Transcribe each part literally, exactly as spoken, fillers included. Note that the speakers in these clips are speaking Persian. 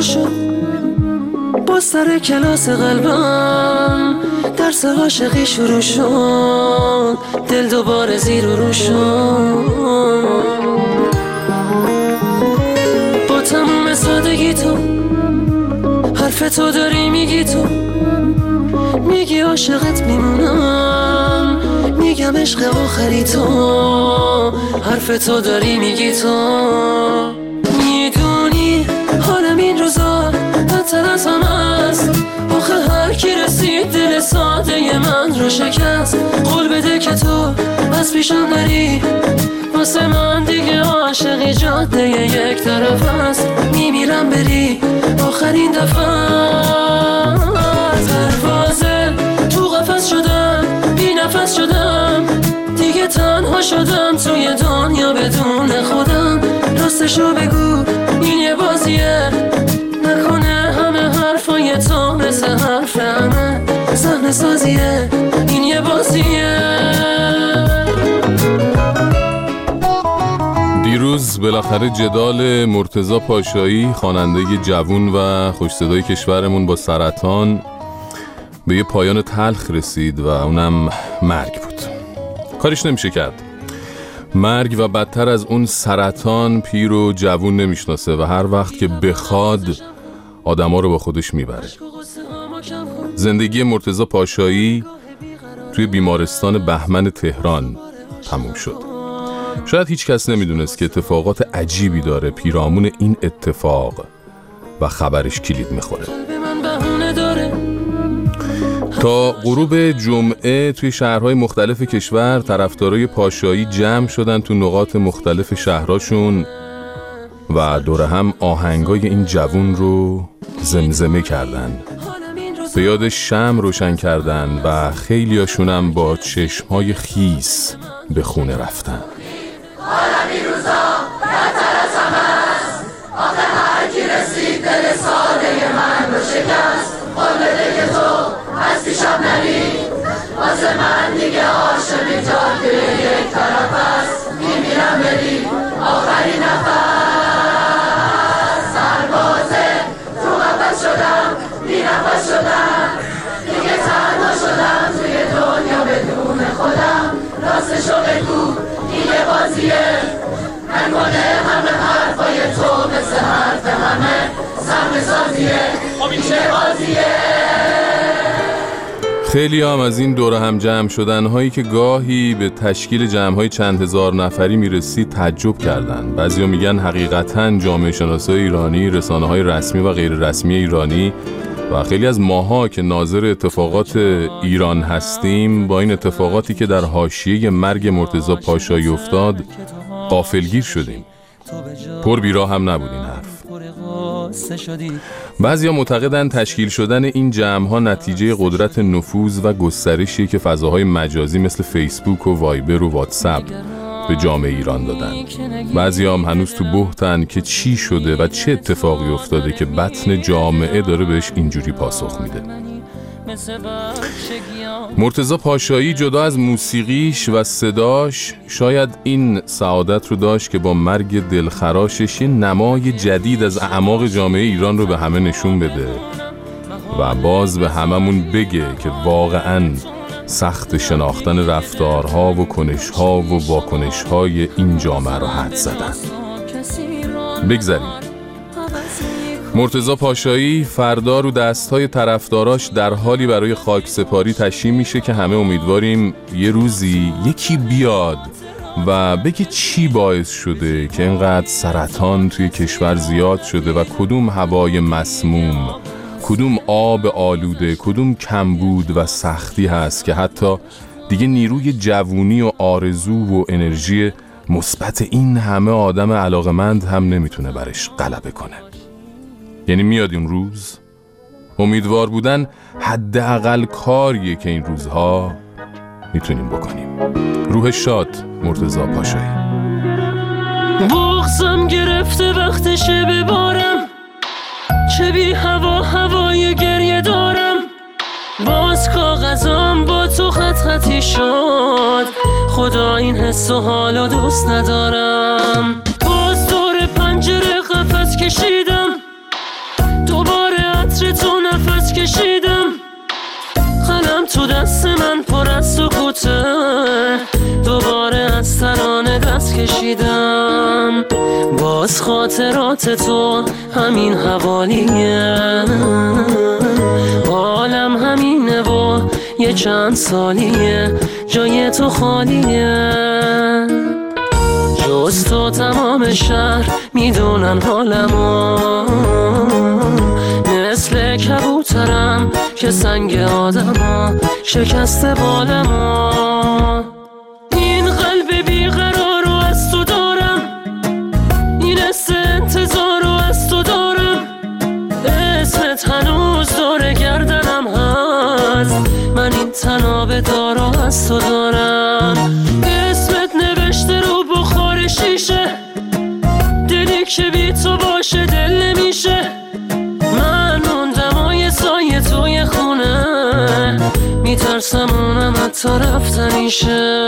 شد با سر کلاس قلبم، درس عاشقی شروع شد، دل دوباره زیر و رو شد. با تموم سادگی تو حرف تو داری میگی، تو میگی عاشقت میمونم، میگم عشق آخری تو، حرف تو داری میگی، تو میدونی حالم این روزا بدتر از همه است. آخه هر کی رسید دل ساده من رو شکست. قول بده که تو از پیشم نری، واسه من دیگه عاشقی جاده یک طرف است. میمیرم بری آخرین دفعه، پروازه تو قفس شدم، بی نفس شدم، دیگه تنها شدم توی دنیا بدون خودم. راستشو بگو این یه بازیه، نکنه همه حرفای تو مثل حرف همه صحنه سازیه، این یه بازیه. دیروز بالاخره جدال مرتضی پاشایی، خواننده جوون و خوش صدای کشورمون، با سرطان به یه پایان تلخ رسید و اونم مرگ بود. کاریش نمیشه کرد. مرگ و بدتر از اون سرطان پیر و جوون نمیشناسه و هر وقت که بخواد آدما رو با خودش میبره. زندگی مرتضی پاشایی توی بیمارستان بهمن تهران تموم شد. شاید هیچ کس نمیدونست که اتفاقات عجیبی داره پیرامون این اتفاق و خبرش کلید میخوره. تا غروب جمعه توی شهرهای مختلف کشور طرفدارای پاشایی جمع شدن تو نقاط مختلف شهرهاشون و دور هم آهنگای این جوون رو زمزمه کردن، به یاد شمع روشن کردن و خیلیاشونم با چشمهای خیس به خونه رفتن. حالم این روزا بدتر از همه است. آخه هر کی رسید دل ساده من رو شکست. قول بده که تو از پیشم نری، واسه من دیگه عاشقی جاده یک طرف است. میمیرم بری آخرین نفس، سربازه تو قفس شدم، بی نفس شدم، دیگه تنها شدم توی دنیا بدون خودم. راستشو بگو این یه بازیه، نکنه همه حرفای تو مثل حرف همه سهم سازیه، این چه بازیه. خیلی هم از این دور هم جمع شدن هایی که گاهی به تشکیل جمع های چند هزار نفری میرسید تعجب کردن. بعضیا میگن حقیقتاً جامعه شناسای ایرانی، رسانه های رسمی و غیر رسمی ایرانی و خیلی از ماها که ناظر اتفاقات ایران هستیم با این اتفاقاتی که در حاشیه مرگ مرتضی پاشایی افتاد غافلگیر شدیم. پر بیراه هم نبود این حرف. بعضیا معتقدن تشکیل شدن این جمع‌ها نتیجه قدرت نفوذ و گسترشی که فضاهای مجازی مثل فیسبوک و وایبر و واتساپ به جامعه ایران دادن. بعضیا هم هنوز تو بهتن که چی شده و چه اتفاقی افتاده که بطن جامعه داره بهش اینجوری پاسخ میده. مرتضی پاشایی جدا از موسیقیش و صداش شاید این سعادت رو داشت که با مرگ دلخراشش یه نمای جدید از اعماق جامعه ایران رو به همه نشون بده و باز به هممون بگه که واقعاً سخت شناختن رفتارها و کنشها و واکنشهای این جامعه رو حد زدن. بگذاریم مرتضی پاشایی فردا رو دستهای طرفداراش در حالی برای خاکسپاری تشییع میشه که همه امیدواریم یه روزی یکی بیاد و بگه چی باعث شده که اینقدر سرطان توی کشور زیاد شده و کدوم هوای مسموم، کدوم آب آلوده، کدوم کمبود و سختی هست که حتی دیگه نیروی جوونی و آرزو و انرژی مثبت این همه آدم علاقمند هم نمیتونه برش غلبه کنه. یعنی میاد این روز؟ امیدوار بودن حداقل کاریه که این روزها میتونیم بکنیم. روح شاد مرتضی پاشایی. بغضم گرفته وقتشه ببارم، چه بی هوا هوای گریه دارم. باز کاغذم با تو خط خطی شد، خدا این حس و حالو دوست ندارم. باز دور پنجره قفس کشیدم، کشیدم، قلم تو دست من پر از سکوته، دوباره از ترانه دست کشیدم. باز خاطرات تو همین حوالیه، حالم همینه و یه چند سالیه جای تو خالیه. جز تو تمام شهر میدونن حالمو، مثل کبوترم که سنگ آدمو شکسته بالمو. این قلب بیقرار رو از تو دارم، این حس انتظار رو از تو دارم، اسمت هنوز دور گردنم هست، من این تناب دارو از تو دارم. اسمت نوشته رو بخار شیشه، دلی که بی تو باشه دل نمیشه. من موندم و یه سایه توی خونه، میترسم اونم حتی رفتنیشه.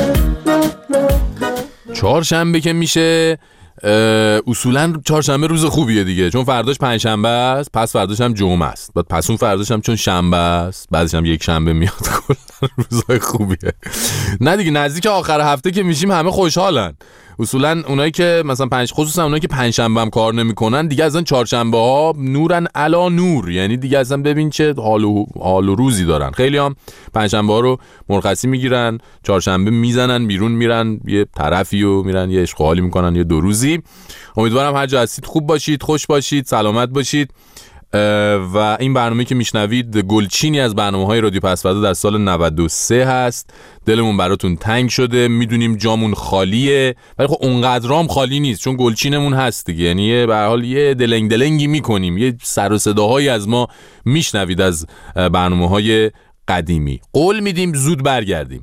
چهارشنبه که میشه اصولا چهارشنبه روز خوبیه دیگه، چون فرداش پنجشنبه است، پس فرداش هم جمعه است، بعد پس اون فرداش هم چون شنبه است، بعدش هم یک شنبه میاد. کلا روزای خوبیه. نه دیگه نزدیک آخر هفته که میشیم همه خوشحالن. اصولا اونایی که مثلا پنج خصوصا اونایی که پنجشنبه هم کار نمیکنن دیگه اصلا چهارشنبه ها نورن علا نور، یعنی دیگه اصلا ببین چه حال و حال و روزی دارن. خیلی هم پنجشنبه ها رو مرخصی میگیرن، چهارشنبه میزنن بیرون، میرن یه طرفی و میرن یه عشق و حالی میکنن یه دو روزی. امیدوارم هر جا هستید خوب باشید، خوش باشید، سلامت باشید. و این برنامه که میشنوید گلچینی از برنامه‌های رادیو پسوردا در سال نود و سه هست. دلمون براتون تنگ شده، میدونیم جامون خالیه، ولی خب اونقدرام خالی نیست چون گلچینمون هست دیگه. یعنی به هر حال یه دلنگ دلنگی میکنیم، یه سر و صداهایی از ما میشنوید از برنامه‌های قدیمی. قول میدیم زود برگردیم.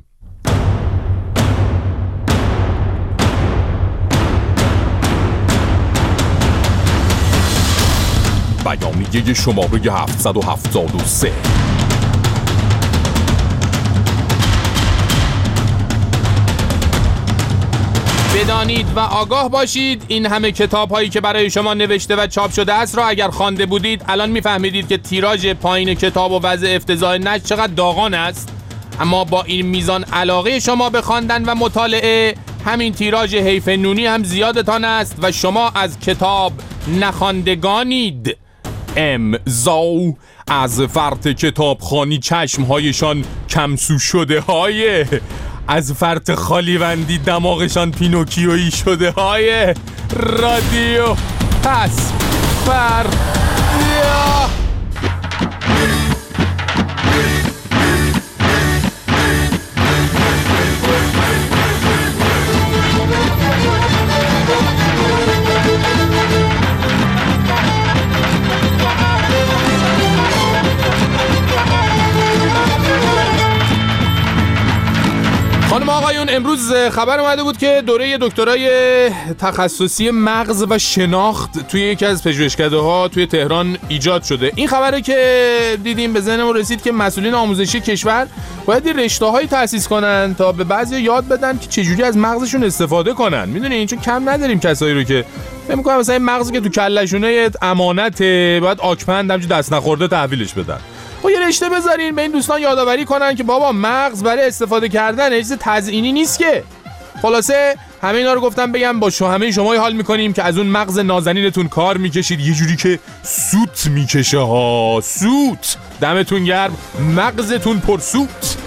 بیانیه شماره هفتصد و هفتاد و سه. بدانید و آگاه باشید این همه کتاب هایی که برای شما نوشته و چاپ شده است را اگر خوانده بودید الان میفهمیدید که تیراژ پایین کتاب و وضع افتضاح نشر چقدر داغان است. اما با این میزان علاقه شما به خواندن و مطالعه، همین تیراژ حیف نونی هم زیادتان است و شما از کتاب نخواندگانید. امضا از فرط کتابخوانی چشمهایشان کمسو شده های، از فرط خالیوندی دماغشان پینوکیویی شده های. رادیو پسوردا. خانم آقایون، امروز خبر اومده بود که دوره دکترای تخصصی مغز و شناخت توی یکی از پژوهشکده‌ها توی تهران ایجاد شده. این خبره که دیدیم به ذهنمون رسید که مسئولین آموزشی کشور باید رشته‌هایی تأسیس کنن تا به بعضی یاد بدن که چجوری از مغزشون استفاده کنن. میدونین چون کم نداریم کسایی رو که فکر می‌کنن مثلا این مغزی که تو کله‌شونه امانته، باید آکپند همچین دست نخورده تحویلش بدن. خب یه رشته بذارین به این دوستان یادآوری کنن که بابا مغز برای استفاده کردن چیز تزیینی نیست که. خلاصه همه اینا رو گفتم بگم با شما همه شما حال میکنیم که از اون مغز نازنینتون کار میکشید یه جوری که سوت میکشه ها. سوت دمتون گرم، مغزتون پر سوت.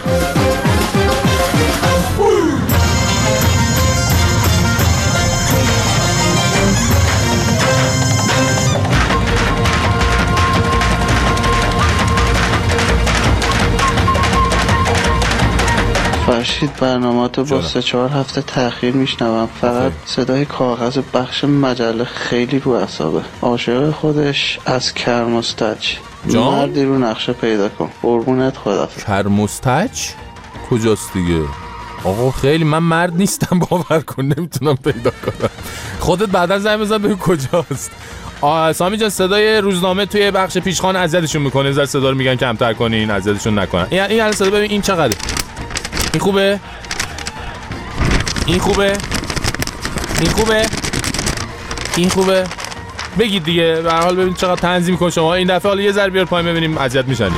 فرشید برنامه‌تو با سه چهار هفته تأخیر میشنوم، فقط صدای کاغذ بخش مجله خیلی رو اعصابه. عاشق خودش از کرمستچ. مردی رو نقشه پیدا کن. قربونت خدافظ. کرمستچ کجاست دیگه؟ آقا خیلی من مرد نیستم، باور کن نمیتونم پیدا کنم. خودت بعدا زنگ بزن ببین کجاست. آ سامی جان صدای روزنامه توی بخش پیشخوان اذیتشون میکنه، زر صدا رو میگن کمتر کنین، اذیتشون نکنن. این این الان صدا ببین این چقدره. این خوبه؟ این خوبه؟ این خوبه؟ این خوبه؟ بگید دیگه. به هر حال ببین چقدر تنظیم کن شما این دفعه. حالا یه ذره بیار پایین ببینیم اذیت میشن.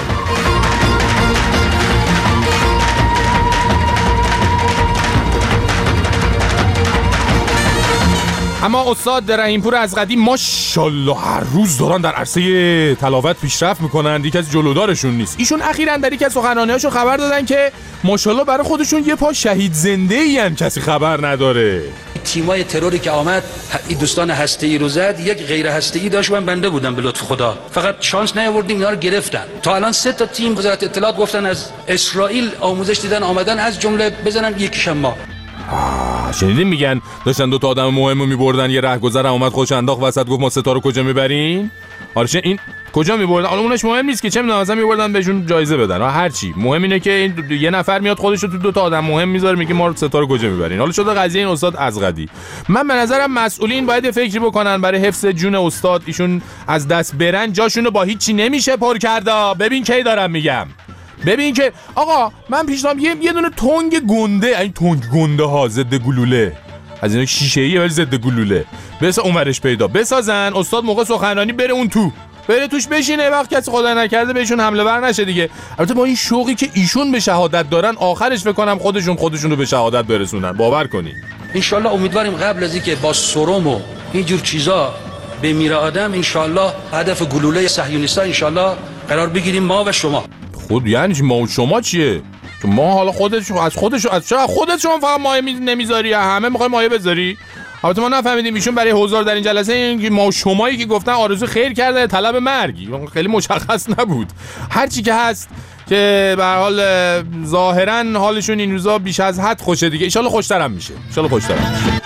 اما استاد رحیمپور از قدیم ماشاءالله هر روز دارن در عرصه تلاوت پیشرفت میکنن، یکی از جلودارشون نیست. ایشون اخیراً در یک از سخنرانی‌هاشون خبر دادن که ماشاءالله برای خودشون یه پا شهید زنده‌ای هم کسی خبر نداره. تیمای تروری که آمد این دوستان هسته‌ای رو زد، یک غیر هسته‌ای داشت من بنده بودم به لطف خدا، فقط شانس نیاوردیم اینا رو گرفتن. تا الان سه تا تیم وزارت اطلاعات گفتن از اسرائیل آموزش دیدن آمدن، از جمله بزنم یکیشم ما. شنیدین میگن داشتن دو تا آدم مهمو میبردن، یه رهگذر اومد خوش انداخت وسط گفت ما ستا رو کجا میبرین؟ آره این کجا میبردن؟ حالا اونش مهم نیست که چه میدونم مثلا میبردن بهشون جایزه بدن، هر چی. مهم اینه که این یه نفر میاد خودش رو تو دو تا آدم مهم میذاره میگه ما ستا رو کجا میبرین. حالا شده قضیه این استاد از قدی. من به نظرم مسئولین باید یه فکری بکنن برای حفظ جون استاد. ایشون از دست برن جاشون رو با هیچی نمیشه پر کرده. ببین کی دارم میگم. ببین که آقا من پیشنهاد یه یه دونه تنگ گنده، این تنگ گنده ها ضد گلوله، از اینا شیشه‌ایه ولی ضد گلوله، بسا اونورش پیدا بسازن. استاد موقع سخنرانی بره اون تو، بره توش بشینه، وقت کسی خدای نکرده بهشون حمله ور نشه دیگه. البته با این شوقی که ایشون به شهادت دارن آخرش فکر کنم خودشون خودشون رو به شهادت برسونن، باور کنید. ان شاء الله امیدواریم قبل از اینکه با سرم و اینجور چیزا بمیره آدم ان شاء الله هدف گلوله صهیونیستا ان شاء الله قرار بگیریم ما و شما. خود یعنی ما و شما چیه؟ که ما حالا خودش از خودش از چرا خودت شما فقط مایه نمیذاری، همه میخوای مایه بذاری؟ البته ما نفهمیدیم ایشون برای حضار در این جلسه این ما و شمایی که گفتن آرزو خیر کرده طلب مرگی، خیلی مشخص نبود. هر چی که هست که به هر حال ظاهرا حالشون این روزا بیش از حد خوشه دیگه. ان شاء الله خوشتر هم میشه. ان شاء الله خوشتر هم میشه.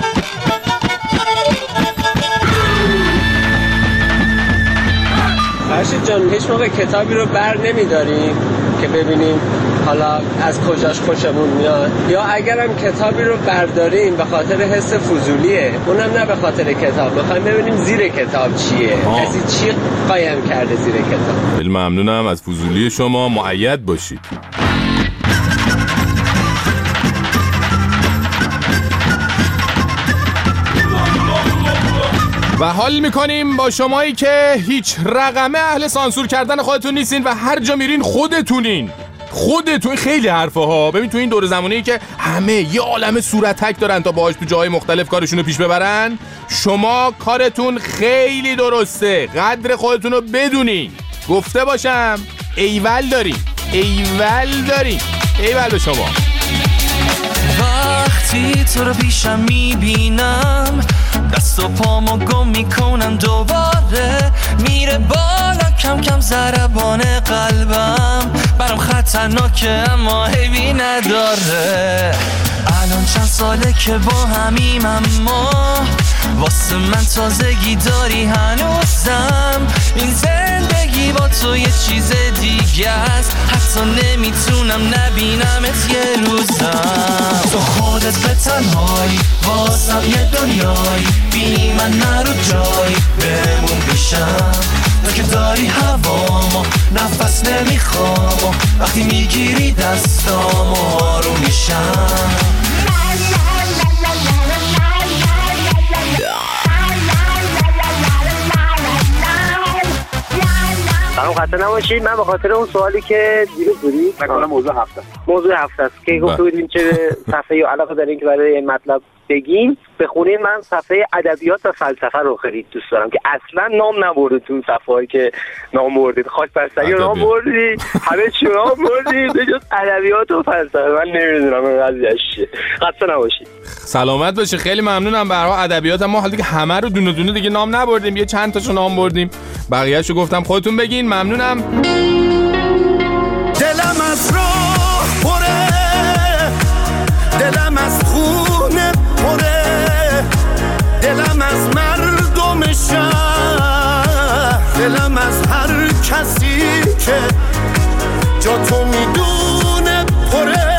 فرشید جان هیچ موقع کتابی رو بر نمیداریم که ببینیم حالا از کجاش خوشمون میاد، یا اگرم کتابی رو برداریم به خاطر حس فضولیه، اونم نه به خاطر کتاب، میخوایم ببینیم زیر کتاب چیه، آه. کسی چی قایم کرده زیر کتاب. خیلی ممنونم از فضولی شما، مؤید باشید. و حال میکنیم با شمایی که هیچ رقمه اهل سانسور کردن خودتون نیستین و هر جا میرین خودتونین. خودتون خیلی حرفه ها. ببین تو این دور زمانه‌ای که همه یه عالمه صورتک دارن تا باهاش تو جاهای مختلف کارشون رو پیش ببرن، شما کارتون خیلی درسته. قدر خودتون رو بدونین. گفته باشم ایول دارین، ایول دارین، ایول به شما. وقتی تو رو پیشم میبینم دست و پامو گم میکنم دوباره، میره بالا کم کم ضربان قلبم، برام خطرناکه اما حیبی نداره. الان چند ساله که با همیم اما واسه من تازگی داری هنوزم. این زندگی با تو یه چیز دیگه است، حتی نمیتونم نبینمت یه روزم. تو خودت به تنهایی واسم یه دنیایی، بی من نرو جایی بمون بیشم. تو که داری هوامو نفس نمیخوام، وقتی میگیری دستامو آروم میشم. برام خسته نباشید. من به خاطر اون سوالی که دیروز بودید مثلا موضوع هفته موضوع هفته است که گفته بودیم چه صفحه یا علاقه دارین که برای این مطلب بگین بخونین. من صفحه ادبیات و فلسفه رو خیلی دوست دارم که اصلا نام نبرده تو صفحه‌ای که نام بردید. خاک پرستری رو نام بردید، همه چی نام بردید به جز ادبیات و فلسفه. من نمیدونم این قضیه چیه. خسته نباشید. سلامت باشی. خیلی ممنونم. به هر حال ادبیات ما حالا دیگه همه رو دونه دونه دیگه نام نبردیم، یه چند تاشو نام بردیم، بقیه‌اشو گفتم خودتون بگین. ممنونم. دلم از راه پره، دلم از خونه پره، دلم از مردم شهر، دلم از هر کسی که جا تو میدونه پره.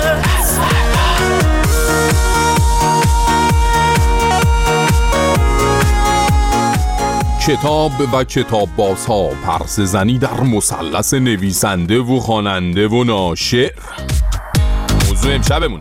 کتاب و کتاب بازها، پرس زنی در مثلث نویسنده و خواننده و ناشر، موضوع امشبمونه.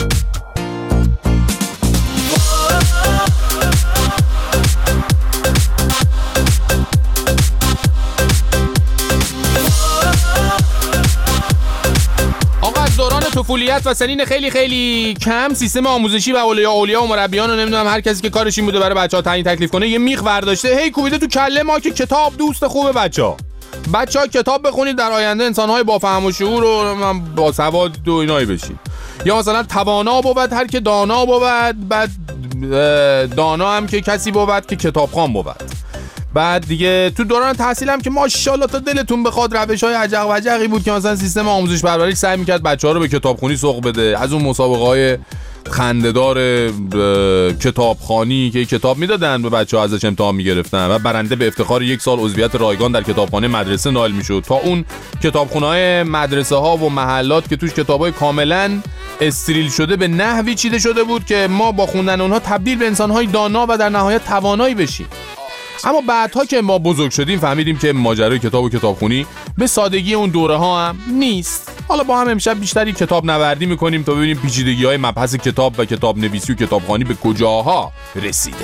مسئولیت و سنین خیلی خیلی کم سیستم آموزشی و اولیا اولیا و مربیان و نمیدونم هر کسی که کارش این بوده برای بچه‌ها تعیین تکلیف کنه یه میخ برداشته هی کوبیده تو کله ما که کتاب دوست خوبه بچه‌ها. بچه‌ها کتاب بخونید در آینده انسان‌های با فهم و شعور و با سواد و اینایی بشید. یا مثلا توانا بود هر که دانا بود، بعد دانا هم که کسی بود که کتابخوان بود. بعد دیگه تو دوران تحصیل هم که ماشاءالله تا دلتون بخواد روش‌های عجق و عجقی بود که مثلا سیستم آموزش پرورش سعی می‌کرد بچه‌ها رو به کتابخونی سوق بده. از اون مسابقه‌های خنده‌دار کتابخوانی که کتاب میدادن به بچه‌ها ازش امتحان می‌گرفتن و برنده به افتخار یک سال عضویت رایگان در کتابخانه مدرسه نائل می‌شد، تا اون کتابخونه‌های مدرسه‌ها و محلات که توش کتابای کاملاً استریل شده به نحوی چیده شده بود که ما با خوندن اونها تبدیل به انسان‌های دانا و در نهایت توانایی بشیم. اما بعدها که ما بزرگ شدیم فهمیدیم که ماجرای کتاب و کتابخونی به سادگی اون دوره ها هم نیست. حالا با هم امشب بیشتری کتاب نوردی میکنیم تا ببینیم پیچیدگی های مبحث کتاب و کتاب نویسی و کتابخوانی به کجاها رسیده.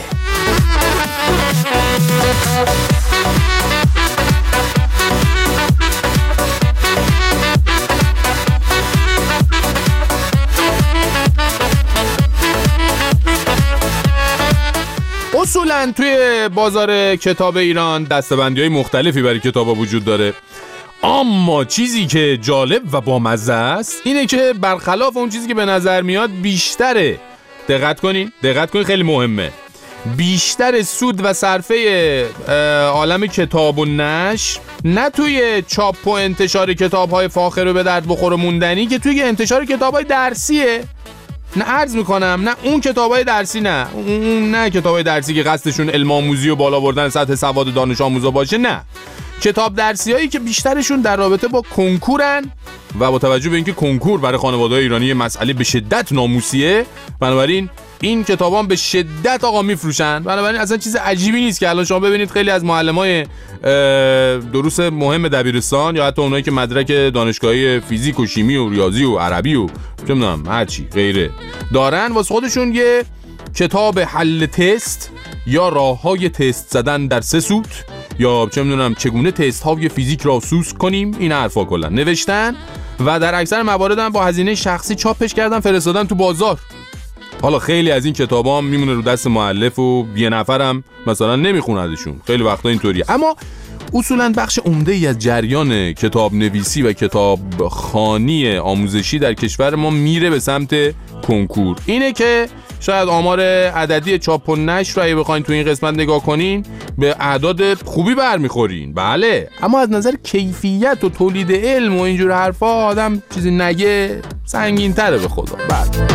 اصولاً توی بازار کتاب ایران دسته‌بندی‌های مختلفی برای کتابا وجود داره، اما چیزی که جالب و بامزه است اینه که برخلاف اون چیزی که به نظر میاد بیشتره، دقت کنین دقت کنین خیلی مهمه، بیشتر سود و صرفه عالم کتاب و نشر نه توی چاپ و انتشار کتاب‌های فاخر و به درد بخور و موندنی که توی انتشار کتاب‌های درسیه. نه عرض میکنم نه اون کتابای درسی، نه اون نه کتابای درسی که قصدشون علم آموزی و بالا بردن سطح سواد دانش آموزا باشه، نه کتاب درسی هایی که بیشترشون در رابطه با کنکورن و با توجه به اینکه کنکور برای خانواده‌های ایرانی مسئله به شدت ناموسیه، بنابراین این کتابان به شدت آقا میفروشن. بنابراین اصلا چیز عجیبی نیست که الان شما ببینید خیلی از معلمای دروس مهم دبیرستان یا حتی اونایی که مدرک دانشگاهی فیزیک و شیمی و ریاضی و عربی و چه می‌دونم هرچی غیره دارن واسه خودشون یه کتاب حل تست یا راههای تست زدن در سه سوت یا چه می‌دونم چگونه تست های فیزیک را سوسک کنیم، این حرفا کلا نوشتن و در اکثر موارد هم با هزینه شخصی چاپش کردن فرستادن تو بازار. حالا خیلی از این کتابا میمونه رو دست مؤلف و یه نفرم مثلا نمیخوندشون، خیلی وقتا اینطوریه. اما اصولا بخش عمده ای از جریان کتاب نویسی و کتاب خوانی آموزشی در کشور ما میره به سمت کنکور. اینه که شاید آمار عددی چاپ و نشر رو اگه بخواین تو این قسمت نگاه کنین به اعداد خوبی برمیخورین، بله، اما از نظر کیفیت و تولید علم و اینجور حرفا آدم چیزی نگه سنگین تره به خدا. بله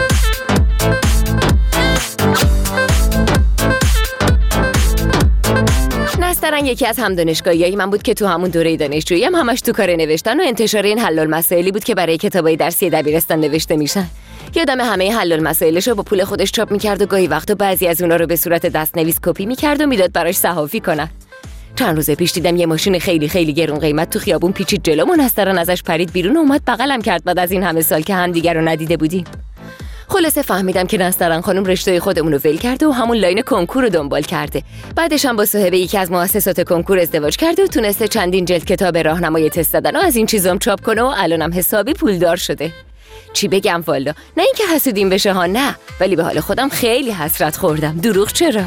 نسترن یکی از همدانشگاهیای من بود که تو همون دوره دانشجویی هم همش تو کار نوشتن و انتشار این حل المسائلی بود که برای کتابای درسی دبیرستان نوشته میشن. یادم همه حل المسائلشو با پول خودش چاپ میکرد و گاهی وقتا بعضی از اونا رو به صورت دستنویس کپی میکرد و میداد براش صحافی کنن. چند روز پیش دیدم یه ماشین خیلی خیلی گرون قیمت تو خیابون پیچید جلومون، نسترن ازش پرید بیرون و اومد بغلم کرد بعد از این همه سال که همدیگه رو ندیده بودیم. خلاصه فهمیدم که نسترن خانم رشته خودمون رو ول کرده و همون لاین کنکور رو دنبال کرده. بعدش هم با صاحب یکی از مؤسسات کنکور ازدواج کرده و تونسته چندین جلد کتاب راهنمای تست دادن و از این چیزام چاپ کنه و الانم حسابی پولدار شده. چی بگم والا، نه اینکه حسودیم بشه ها، نه، ولی به حال خودم خیلی حسرت خوردم. دروغ چرا؟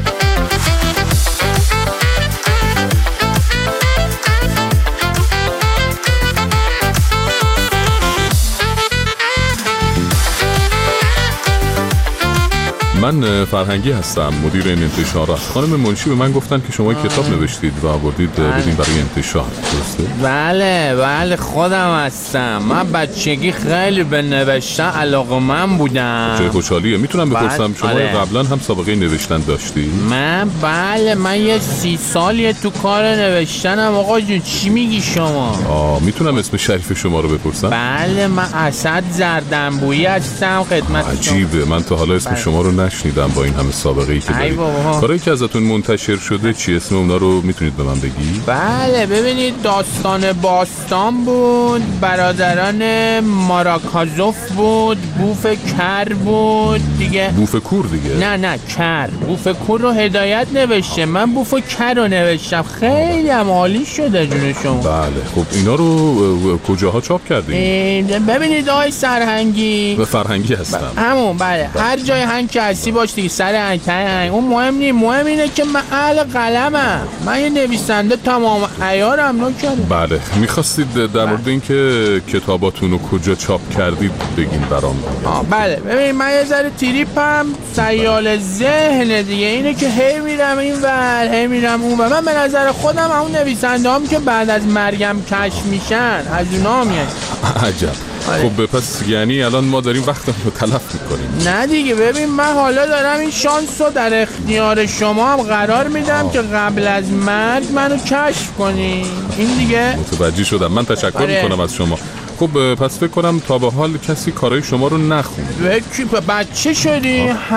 من فرهنگی هستم، مدیر این انتشارات. خانم منشی به من گفتن که شما کتاب نوشتید و آوردید بدین برای انتشار، درسته؟ بله بله خودم هستم. من بچگی خیلی به نوشتن علاقه‌مند بودم. چه خوشحالیه. میتونم بپرسم شما آره. قبلا هم سابقه نوشتن داشتی؟ من بله من یه سی سالیه تو کار نوشتنم. آقا جون چی میگی شما؟ آه میتونم اسم شریف شما رو بپرسم؟ بله من اسد زردنبویی هستم خدمت شما. عجیبه، من تا حالا اسم بله. شما رو نشنیدم. نشنیدم با این همه سابقه ای که دارید. کارهایی که ازتون منتشر شده چی اسم اونا رو میتونید به من بگی؟ بله ببینید داستان باستان بود، برادران ماراکازوف بود، بوف کر بود دیگه. بوف کور دیگه؟ نه نه کر. بوف کور رو هدایت نوشته، من بوف کر رو نوشتم. خیلی هم عالی شده جون شما. بله خب اینا رو کجاها چاپ کردین؟ ببینید آقای سرهنگی. به فرهنگی هستم. همون بله. بله هر جای هنگ که هستی باش دیگه، سر هنگ تای هنگ اون مهم نیست. مهم اینه که من اهل قلمم، من یه نویسنده تمام عیارم نکردم. بله میخواستید در مورد اینکه کتاباتون رو کجا چاپ کردید بگین برام. بله ببین من یه ذره تریپم سیال ذهن دیگه، اینه که هی میرم این ور هی میرم اون ور. من به نظر خودم اون نویسنده هم که بعد از مرگم کشف میشن از اونا میان. عجب. خب پس یعنی الان ما داریم وقتمون رو تلف میکنیم. نه دیگه ببین من حالا دارم این شانس رو در اختیار شما هم قرار میدم آه. که قبل از مرگ منو کشف کنی. این دیگه متوجه شدم. من تشکر آره. میکنم از شما. خب پس فکر کنم تا به حال کسی کارهای شما رو نخونده. بچه شدی؟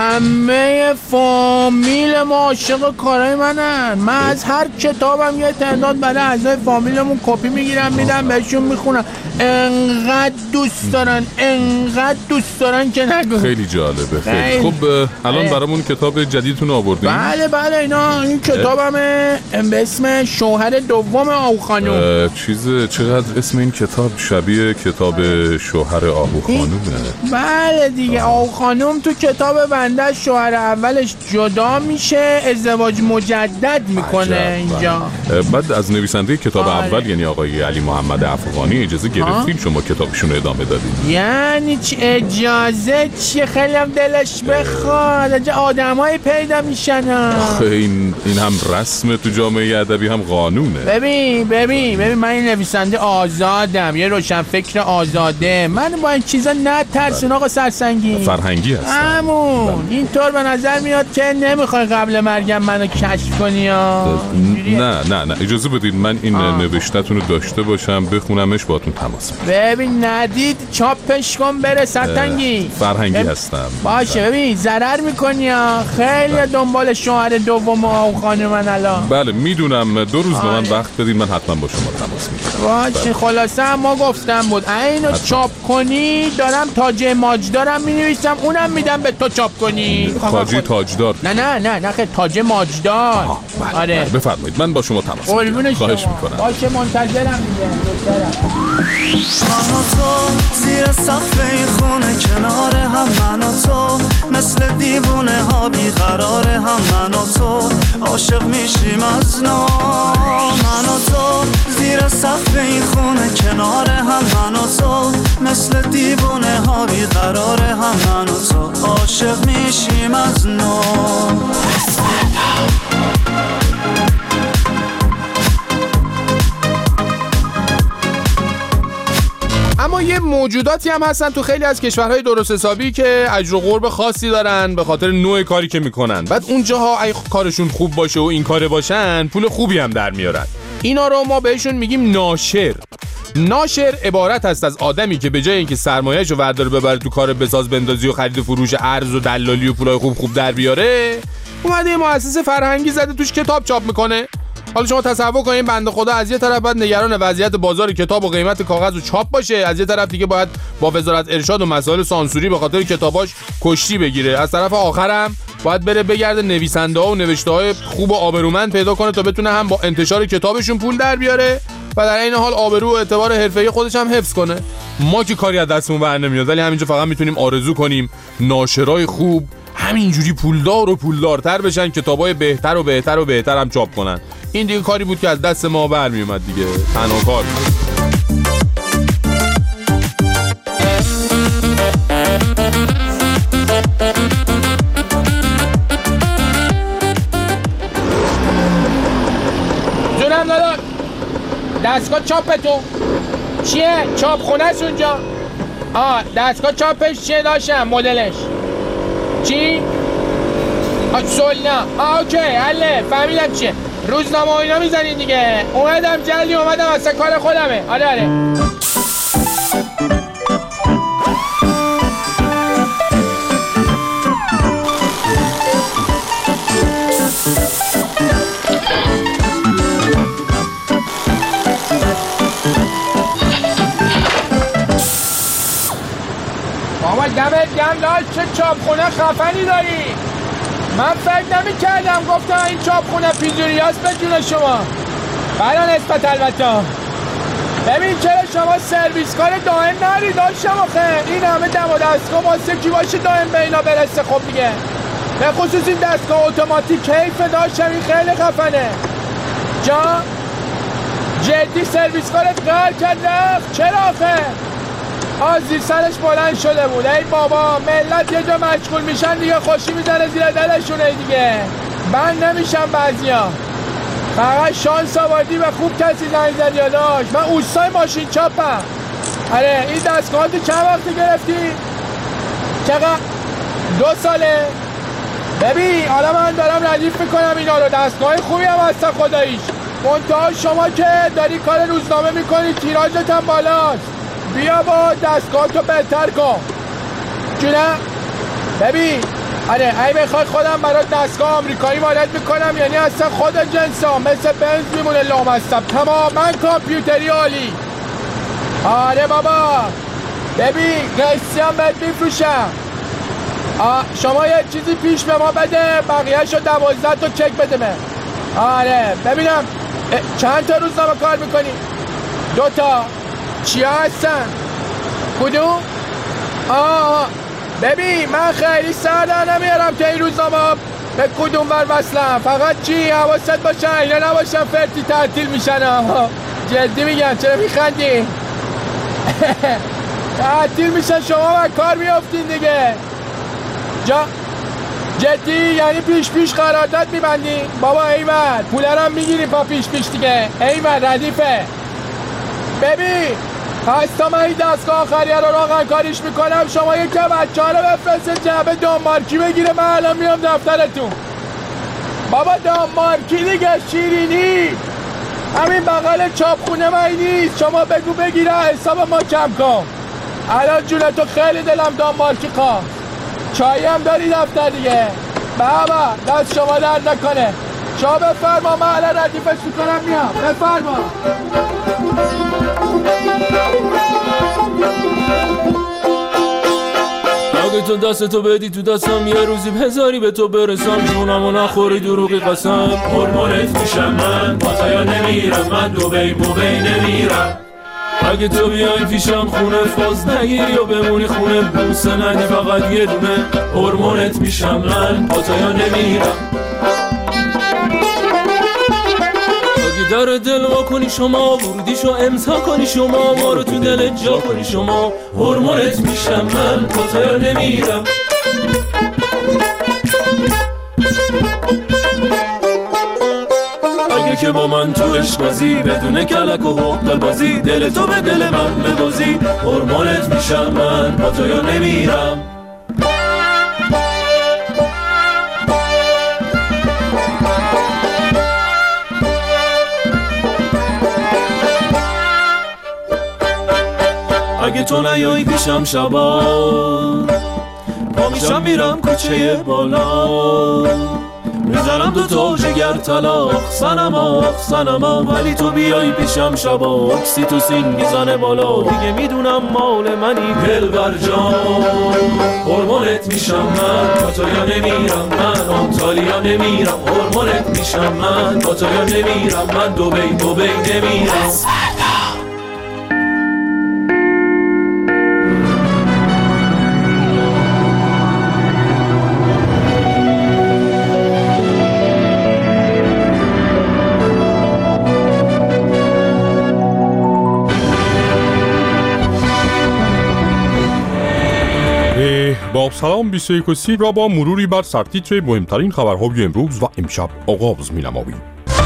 همه فامیل ما عاشق کارهای منن. من از هر کتابم یه تعداد برای اعضای فامیلمون کپی میگیرم میدم بهشون میخونم. انقدر دوست دارن انقدر دوست دارن که نگو. خیلی جالبه. خیلی خب الان برامون کتاب جدیدتون آوردین؟ بله بله اینا این کتابمه به اسم شوهر دوم آهو خانوم. چیز چقدر اسم این کتاب شبیه کتاب شوهر آهو خانومه. بله دیگه آهو خانوم تو کتاب بنده شوهر اولش جدا میشه، ازدواج مجدد میکنه اینجا. بعد از نویسنده کتاب آره. اول یعنی آقای علی محمد افغانی اجازه گرفتین شما کتابشون رو ادامه دادید؟ یعنی چی اجازه چیه؟ خیلی هم دلش بخواد اینجا آدمایی پیدا میشن. آخه این این هم رسم تو جامعه ادبی هم قانونه. ببین ببین ببین من این نویسنده آزادم، یه روشن فکر آزاده. من با این چیزا نترسون آقا سرسنگی. فرهنگی هستم. همون اینطور به نظر میاد که نمیخوای قبل مرگم منو کشف کنی یا نه نه نه اجازه بدید من این نوشته‌تون رو داشته باشم بخونمش باهاتون تماس بگیرم. ببین ندید چاپش کن بره سرتنگی. فرهنگی هستم. باشه ببین ضرر میکنی یا خیلی دنبال شوهر دوم آهو خانم من الان. بله میدونم دو روز به من وقت بدید من حتما با شما تماس میگیرم. باشه خلاصه ما گفتم بود اینو چاپ کنی دارم تاج ماجدارم مینویسم اونم میدم به تو چاپ کنی. تاج تاجدار؟ نه نه نه نه خیلی تاج ماجدار. بله. آره بله. بفرمایید من با شما تماس میگیرم. خواهش میکنم. باشه منتظرم دیگه. من و تو زیر سقف این خونه کنار هم، من و تو مثل دیوونه ها بیقرار هم، من و تو عاشق میشیم از نو. من و تو زیر سقف این خونه کنار هم، من و تو مثل دیوونه ها بیقرار هم، من و تو عاشق میشیم از نو. اما یه موجوداتی هم هستن تو خیلی از کشورهای درست حسابی که اجر و قرب خاصی دارن به خاطر نوع کاری که میکنن. بعد اونجاها اگه کارشون خوب باشه و این کاره باشن پول خوبی هم در میارن. اینا رو ما بهشون میگیم ناشر. ناشر عبارت است از آدمی که به جای اینکه سرمایه‌اش رو ورداره ببره تو کار بساز بندازی و خرید و فروش ارز و دلالی و پولای خوب خوب در بیاره، اومده یه مؤسسه فرهنگی زده توش کتاب چاپ میکنه. حالا شما تصور کنید بنده خدا از یه طرف باید نگران وضعیت بازار کتاب و قیمت کاغذ و چاپ باشه، از یه طرف دیگه باید با وزارت ارشاد و مسائل سانسوری به خاطر کتاباش کشتی بگیره، از طرف آخرم باید بره بگرده نویسنده‌ها و نوشته‌های خوب و آبرومند پیدا کنه تا بتونه هم با انتشار کتابشون پول در بیاره و در این حال آبرو و اعتبار حرفه‌ای خودش هم حفظ کنه. ما که کاری از دستمون بر نمیاد، ولی همینجا فقط میتونیم آرزو کنیم ناشرای خوب همینجوری پولدار و پولدارتر بشن، کتابای بهتر و بهتر و بهتر هم چاپ کنن. این دیگه کاری بود که از دست ما برمی اومد دیگه، تنها کار بود. جونم داداش دستگاه چاپتون چیه؟ چاپ خونه است اونجا؟ آه دستگاه چاپش چیه داشتم مدلش؟ چی؟ آه سولنا. آه اوکی حله فهمیدم چیه. روزنامه و اینا میزنین دیگه. اومدم جلدی اومدم اصلا کار خودمه. آره آره آقا دمت گرم لاش، چه چاپخونه خفنی داری. من فکر نمی کردم، گفتم این چاپخونه پیزوریاست به جون شما. برای نسبت البته. ببین چرا شما سرویس کار دائم نری داشتم آخه. این همه دم و دستگاه واسه کی باشه دائم به اینا برسه. خب دیگه به خصوص این دستگاه اتوماتیک کیف داشتم، این خیلی خفنه. جا جدی سرویس کارت قهر کرد رفت. چرا آخه؟ آزی سرش بلند شده بود. ای بابا ملت یه جا مشغول میشن دیگه خوشی میزنه زیر دلشونه دیگه. من نمیشم بعضیا. فقط شانس آوردی و خوب کسی زنگ زدی داشت. من اوستای ماشین چاپم. آره این دستگاهاتو چند وقتی گرفتی؟ چقدر؟ دو ساله؟ ببین حالا من دارم ردیف میکنم اینا رو. دستگاه خوبی هم هستن خداییش. منتها شما که داری کار روزنامه میکنی تیراژت هم بالاست. بیا با دستگاهتو بهتر کن. جونه؟ ببین آره ای بخوای خودم برات دستگاه آمریکایی وارد میکنم، یعنی اصلا خود جنسا مثل بنز میمونه لامصب تماما کامپیوتری عالی. آره بابا ببین قسطی هم بهت میفروشم. شما یه چیزی پیش به ما بده، بقیه‌شو دوازده تا چک بده من. آره ببینم چند تا روزنامه کار میکنی؟ دو تا. چیا هستن؟ کدوم؟ آه ببین من خیلی سر در نمیارم که این روزنامه به کدوم ور وصلم. فقط چی حواست باشه اینا نباشن فرتی تعطیل میشن. جدی میگم چرا میخندی؟ تعطیل میشن شما و کار میافتین دیگه. جا جدی یعنی پیش پیش قرارداد میبندی؟ بابا ایول پولرم میگیری پا پیش پیش دیگه. ایول ردیفه. ببین پس تا من این دستگاه آخریه رو روغن کاریش میکنم، شما یکی بچه ها رو بفرسته جعبه دانمارکی بگیره. من الان میام دفترتون. بابا دانمارکی دیگه شیرینی، همین بغل چاپخونه من نیست. شما بگو بگیره حساب ما کم کن. الان جونتو خیلی دلم دانمارکی خواست. چایی هم داری دفتر دیگه. بابا دست شما درد نکنه. شما بفرما من الان ردیفش میکنم میام. بفرما. اگه تو دستتو بدی تو دستم یه روزی بذاری به تو برسم، جونمو نخوری دروغی قسم. هرمونت میشم من با تا یا نمیرم، من دوبی موبی نمیرم. اگه تو بیای پیشم خونه فاز نگیری و بمونی خونه بوسه ندی فقط یه دونه. هرمونت میشم من با تا یا نمیرم. در دل ما کنی شما، ورودیشو امضا کنی شما، ما رو تو دل جا کنی شما. هرمونت میشم من کجا نمیرم. اگه که با من تو عشق بازی بدون کلک و حقل بازی، دل تو به دل من ببازی. هرمونت میشم من کجا نمیرم. اگه تو نیایی پیشم شبا، پا میشم میرم کوچه بالا، میزنم دو تا جگر طلاق سنما سنما. ولی تو بیایی پیشم شبا، اکسیتوسین میزنه بالا. دیگه میدونم مال منی دلبر جان. هرمونت میشم من با تو یا نمیرم، من آنتالیا نمیرم. هرمونت میشم من با تو یا نمیرم، من دوبی دوبی نمیرم. با سلام بیست و یک و سی را با مروری بر سرتیتر مهمترین خبرهای امروز و امشب آغاز می‌نماییم.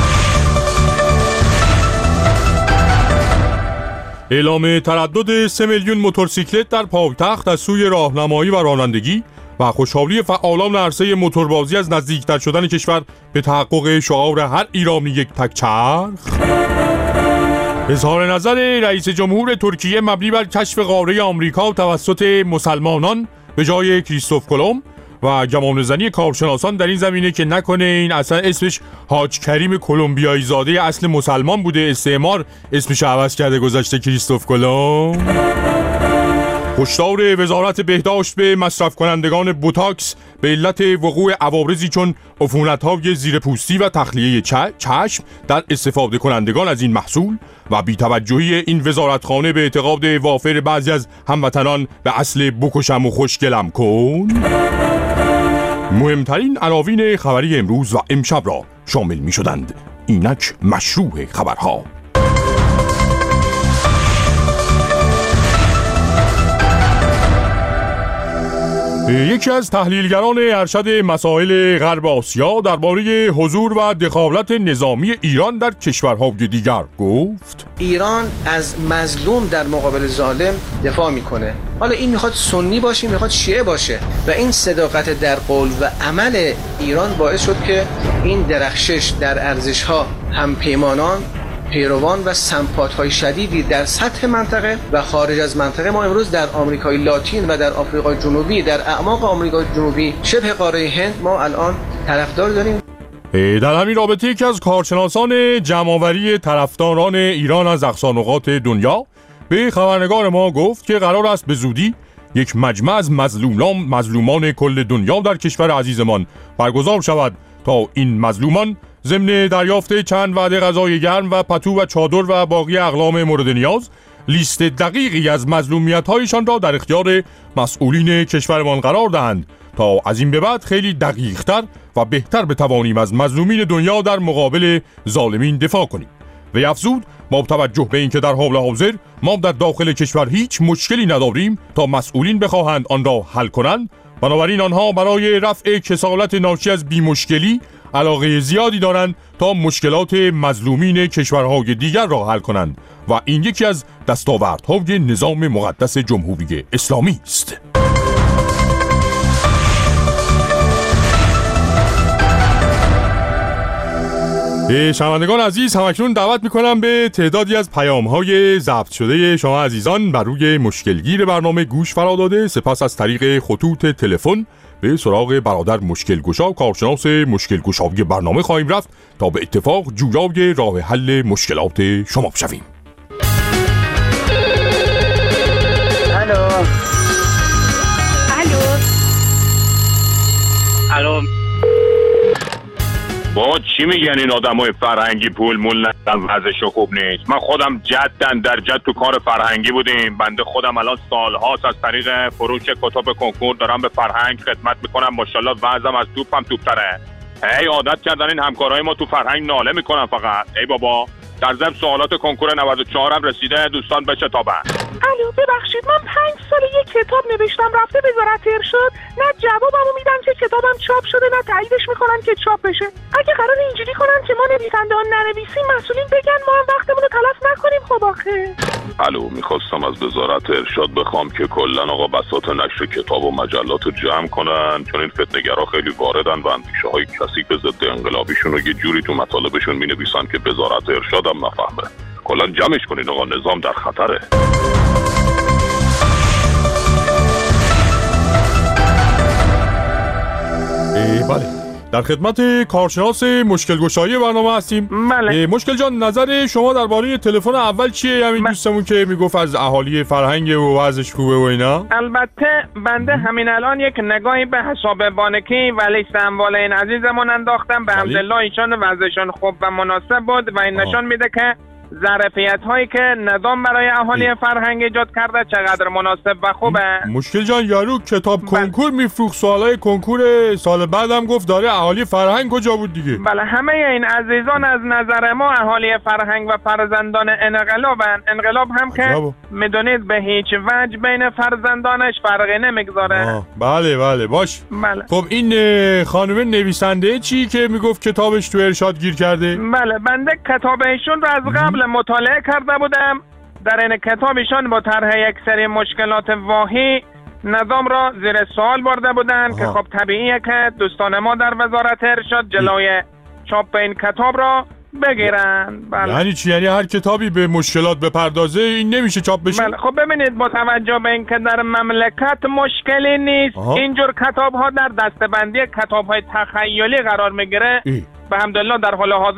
اعلام تردد سه میلیون موتورسیکلت در پایتخت از سوی راهنمایی و رانندگی و خوشحالی فعالان عرصه موتوربازی از نزدیکتر شدن کشور به تحقق شعار هر ایرانی یک تک چرخ. اظهار نظر رئیس جمهور ترکیه مبنی بر کشف قاره آمریکا توسط مسلمانان به جای کریستوف کلمب و گمانه‌زنی کارشناسان در این زمینه که نکنه این اصلا اسمش حاج کریم کلمبیایی زاده اصل مسلمان بوده، استعمار اسمش عوض کرده گذاشته کریستوف کلمب. هشدار وزارت بهداشت به مصرف کنندگان بوتاکس به علت وقوع عوارضی چون عفونت‌های زیرپوستی و تخلیه چشم در استفاده کنندگان از این محصول و بی‌توجهی این وزارتخانه به اعتقاد وافر بعضی از هموطنان به اصل بکشم و خوشگلم کن. مهمترین عناوین خبری امروز و امشب را شامل می شدند. اینک مشروع خبرها. یکی از تحلیلگران ارشد مسائل غرب آسیا درباره حضور و دخالت نظامی ایران در کشورهای دیگر گفت: ایران از مظلوم در مقابل ظالم دفاع میکنه. حالا این میخواد سنی باشه، میخواد شیعه باشه و این صداقت در قول و عمل ایران باعث شد که این درخشش در ارزش‌ها همپیمانان، پیروان و سمپات‌های شدیدی در سطح منطقه و خارج از منطقه ما امروز در آمریکای لاتین و در آفریقای جنوبی، در اعماق آمریکای جنوبی، شبه قاره هند ما الان طرفدار داریم. در همین رابطه یکی از کارشناسان جمع‌آوری طرفداران ایران از اقصا نقاط دنیا به خبرنگار ما گفت که قرار است به زودی یک مجمع از مظلومان مظلومان کل دنیا در کشور عزیزمان برگزار شود تا این مظلومان ضمن دریافت چند وعده غذای گرم و پتو و چادر و باقی اقلام مورد نیاز لیست دقیقی از مظلومیت‌هایشان را در اختیار مسئولین کشورمان قرار دهند تا از این به بعد خیلی دقیق‌تر و بهتر بتوانیم از مظلومین دنیا در مقابل ظالمین دفاع کنیم. و افزود با توجه به اینکه در حال حاضر ما در داخل کشور هیچ مشکلی نداریم تا مسئولین بخواهند آن را حل کنند، بنابراین آنها برای رفع کسالت ناشی از بی‌مشکلی علاقه زیادی دارند تا مشکلات مظلومین کشورهای دیگر را حل کنند و این یکی از دستاوردهای نظام مقدس جمهوری اسلامی است. شنوندگان عزیز، همکنون دعوت میکنم به تعدادی از پیام‌های ضبط شده شما عزیزان بر روی مشکلگیر برنامه گوش فرا داده. سپس از طریق خطوط تلفن به سراغ برادر مشکل گشا، کارشناس مشکل گشایی برنامه خواهیم رفت تا به اتفاق جویای راه حل مشکلات شما بشویم. الو الو الو با چی میگن این آدمای فرهنگی پول مول ندن وضعشو خوب نیست؟ من خودم جدن در جد تو کار فرهنگی بودیم. بنده خودم الان سالهاست از طریق فروش کتاب کنکور دارم به فرهنگ خدمت میکنم. ماشاءالله وضعم از توپم توپتره. هی عادت کردن این همکارای ما تو فرهنگ ناله میکنن فقط. ای بابا در ضمن سوالات کنکور نود و چهار هم رسیده، دوستان بشتابن. الو ببخشید، من پنج سال یک کتاب نوشتم رفته وزارت ارشاد، نه جوابمو میدن که کتابم چاپ شده نه تاییدش میکنن که چاپ بشه. اگه قرار اینجوری کنن که ما نویسنده ها ننویسیم، مسئولین بگن ما هم وقتمون رو تلف نکنیم. خب آخه الو میخواستم از وزارت ارشاد بخوام که کلا آقا بساط نشر کتاب و مجلات رو جمع کنن، چون این فتنه‌گرا خیلی واردن و اندیشه های کثیف ضد انقلابیشون رو یه جوری تو مطالبشون مینویسن که وزارت ارشاد هم نفهمه. کلا جمعش کنین آقا، نظام در خطره. ای بله، در خدمت کارشناس مشکل گشایی برنامه هستیم. بله. مشکل جان، نظر شما درباره تلفن اول چیه؟ همین دوستمون که میگفت از اهالی فرهنگ و وضعش خوبه و اینا. البته بنده همین الان یک نگاهی به حساب بانکی و لیست اموال این عزیزمون انداختم. به حمدالله ایشان وضعشون خوب و مناسب بود و این نشان میده که ظرفیت هایی که نظام برای اهالی ای. فرهنگ ایجاد کرده چقدر مناسب و خوبه. مشکل جان، یارو کتاب کنکور میفروخت، سوالای کنکور سال بعدم گفت داره اهالی فرهنگ کجا بود دیگه؟ بله، همه این عزیزان از نظر ما اهالی فرهنگ و فرزندان انقلابن. انقلاب هم که میدونید به هیچ وجه بین فرزندانش فرقی نمیگذاره. بله بله باش. بله. خب این خانم نویسنده چی که میگفت کتابش تو ارشاد گیر کرده؟ بله، بنده کتاب ایشون رو از قبل مطالعه کرده بودم. در این کتاب ایشان با طرح یک سری مشکلات واهی نظام را زیر سوال برده بودند که خب طبیعیه که دوستان ما در وزارت ارشاد جلوی چاپ این کتاب را بگیرن. بله. یعنی چی؟ یعنی هر کتابی به مشکلات بپردازه این نمیشه چاپ بشه؟ بله. خب ببینید، با توجه به اینکه در مملکت مشکلی نیست، آها. اینجور کتاب ها در دسته‌بندی کتاب های تخیلی قرار میگیره. به حمدالله در حال حاضر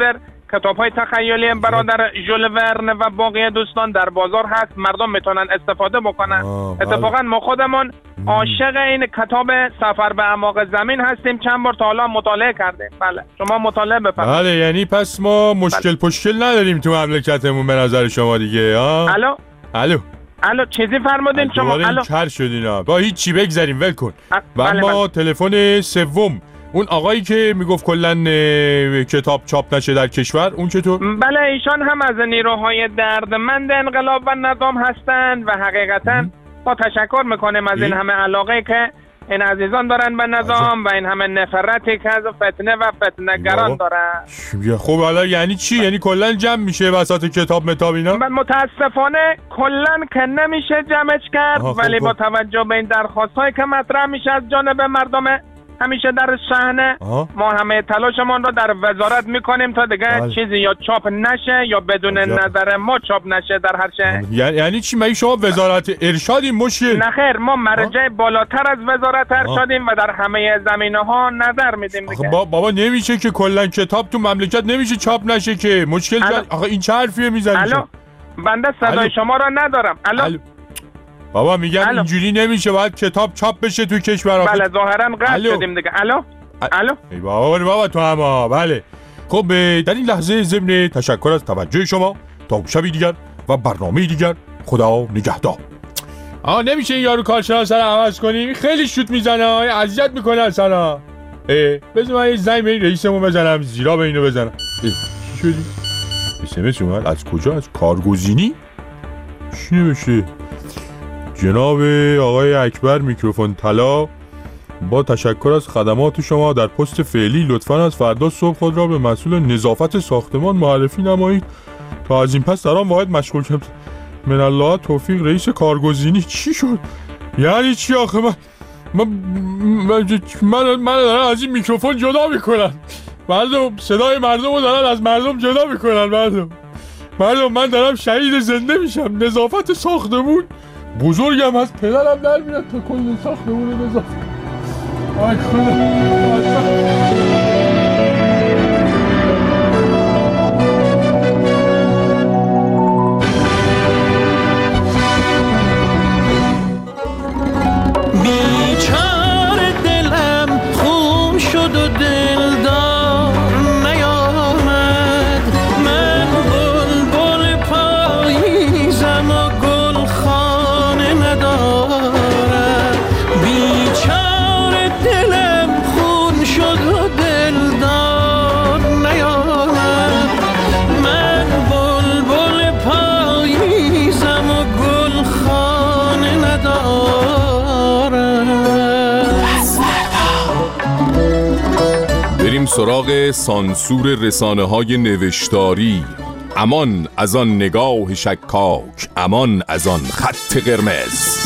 کتاب‌های تخیلی برادر ژول ورن و باقی دوستان در بازار هست، مردم میتونن استفاده بکنن. اتفاقا ما خودمون عاشق این کتاب سفر به اعماق زمین هستیم، چند بار تا حالا مطالعه کردیم. بله شما مطالعه بفرمایید. بله یعنی پس ما مشکل بله. پشکل نداریم تو مملکتمون به نظر شما دیگه. ها الو الو الو چیزی فرمودین شما؟ الو کر شدین با هیچ چی بگذاریم ول کن. و اما تلفن سوم اون آقایی که میگفت کلن کتاب چاپ نشه در کشور، اون چطور؟ بله ایشان هم از نیروهای دردمند انقلاب و نظام هستند و حقیقتا با تشکر میکنیم از این همه علاقه که این عزیزان دارن به نظام و این همه نفرتی که از فتنه و فتنه‌گران دارن. خب حالا یعنی چی؟ یعنی کلن جمع میشه وسط کتاب متاب اینا؟ متاسفانه کلن که نمیشه جمعش کرد، ولی با توجه به این درخواست‌هایی که مطرح میشه از جانب مردم همیشه در صحنه، ما همه تلاشمون رو در وزارت میکنیم تا دیگه بله. چیزی یا چاپ نشه یا بدون آجا. نظر ما چاپ نشه در هر شهر. یعنی چی؟ مگه شما وزارت ارشادی مشکل؟ نه خیر، ما مرجع بالاتر از وزارت ارشادیم و در همه زمینه‌ها نظر میدیم دیگه. با بابا نمیشه که کلا کتاب تو مملکت نمیشه چاپ نشه که مشکل جا... آخه این چه حرفیه میزنی؟ الو بنده صدای شما رو ندارم. الو, الو. بابا میگن الو. اینجوری نمیشه، باید کتاب چاپ بشه تو کشور. بله ظاهرا قطع شدیم دیگه. الو الو ای بابا بابا تو هم بله. خب در این لحظه ضمن تشکر از توجه شما تا شبی دیگر و برنامه دیگر خدا نگهدار. آ نمیشه این یارو کارشناس رو عوض کنیم، خیلی شوت میزنه، اذیت میکنه اصلا. ای بذار من یه زنگ به رئیسمون بزنم، زیرا به اینو بزنم. ای چی شدی؟ اس ام اس اومد از کجا؟ از کارگزینی؟ چی نمیشه؟ جناب آقای اکبر میکروفون طلا، با تشکر از خدمات شما در پست فعلی لطفاً از فردا صبح خود را به مسئول نظافت ساختمان معرفی نمایید تا از این پس در آن واحد مشغول شد. من الله توفیق رئیس کارگزینی. چی شد؟ یعنی چی آخه؟ من من من, من دارم از این میکروفون جدا میکنن، مردم صدای مردم رو دارن از مردم جدا میکنن. مردم مردم من دارم شهید زنده میشم. نظافت ساختمون بزرگم از پدرم در میاد تا کل ساختمون نظافت. آی خدا بیچاره دلم خون شد و دلدار نیامد، من بلبل پاییزم و گل خانه ندارم. بیچاره دلم خون شد و دلدار نیامد، من بلبل پاییزم و گل خانه ندارم. بریم سراغ سانسور رسانه های نوشتاری. امان از آن نگاه شکاک، امان از آن خط قرمز.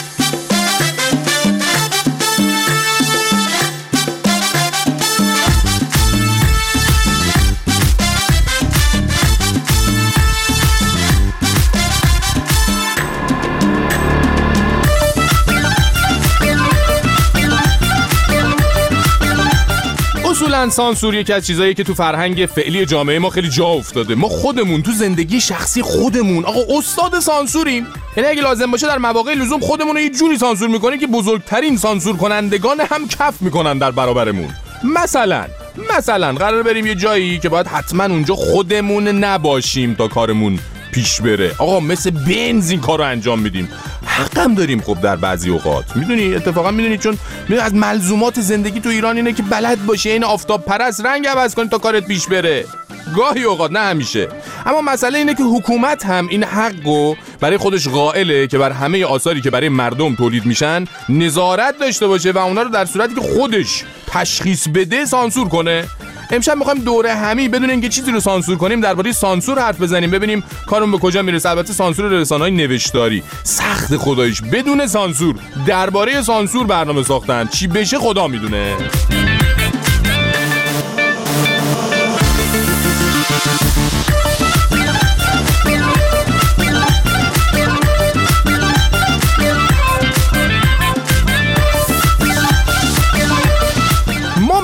اصولاً سانسور یکی از چیزایی که تو فرهنگ فعلی جامعه ما خیلی جا افتاده. ما خودمون تو زندگی شخصی خودمون آقا استاد سانسوریم. یعنی اگه لازم باشه در مواقع لزوم خودمون رو یه جوری سانسور میکنیم که بزرگترین سانسور کنندگان هم کف میکنن در برابرمون. مثلا مثلا قرار بریم یه جایی که باید حتما اونجا خودمون نباشیم تا کارمون پیش بره. آقا مثل بنز این کار رو انجام میدیم. حقم داریم خب در بعضی اوقات. میدونی اتفاقا میدونی چون میدونی از ملزومات زندگی تو ایران اینه که بلد باشی این آفتاب پرست رنگ عوض کنی تا کارت پیش بره. گاهی اوقات، نه همیشه. اما مسئله اینه که حکومت هم این حقو برای خودش قائله که بر همه آثاری که برای مردم تولید میشن نظارت داشته باشه و اونا رو در صورتی که خودش تشخیص بده سانسور کنه. امشب میخوایم دوره همی بدون اینکه چیزی رو سانسور کنیم درباره سانسور حرف بزنیم، ببینیم کارون به کجا میرسه. البته سانسور رسانه‌های نوشتاری سخت خداییش، بدون سانسور درباره سانسور برنامه ساختن چی بشه خدا میدونه.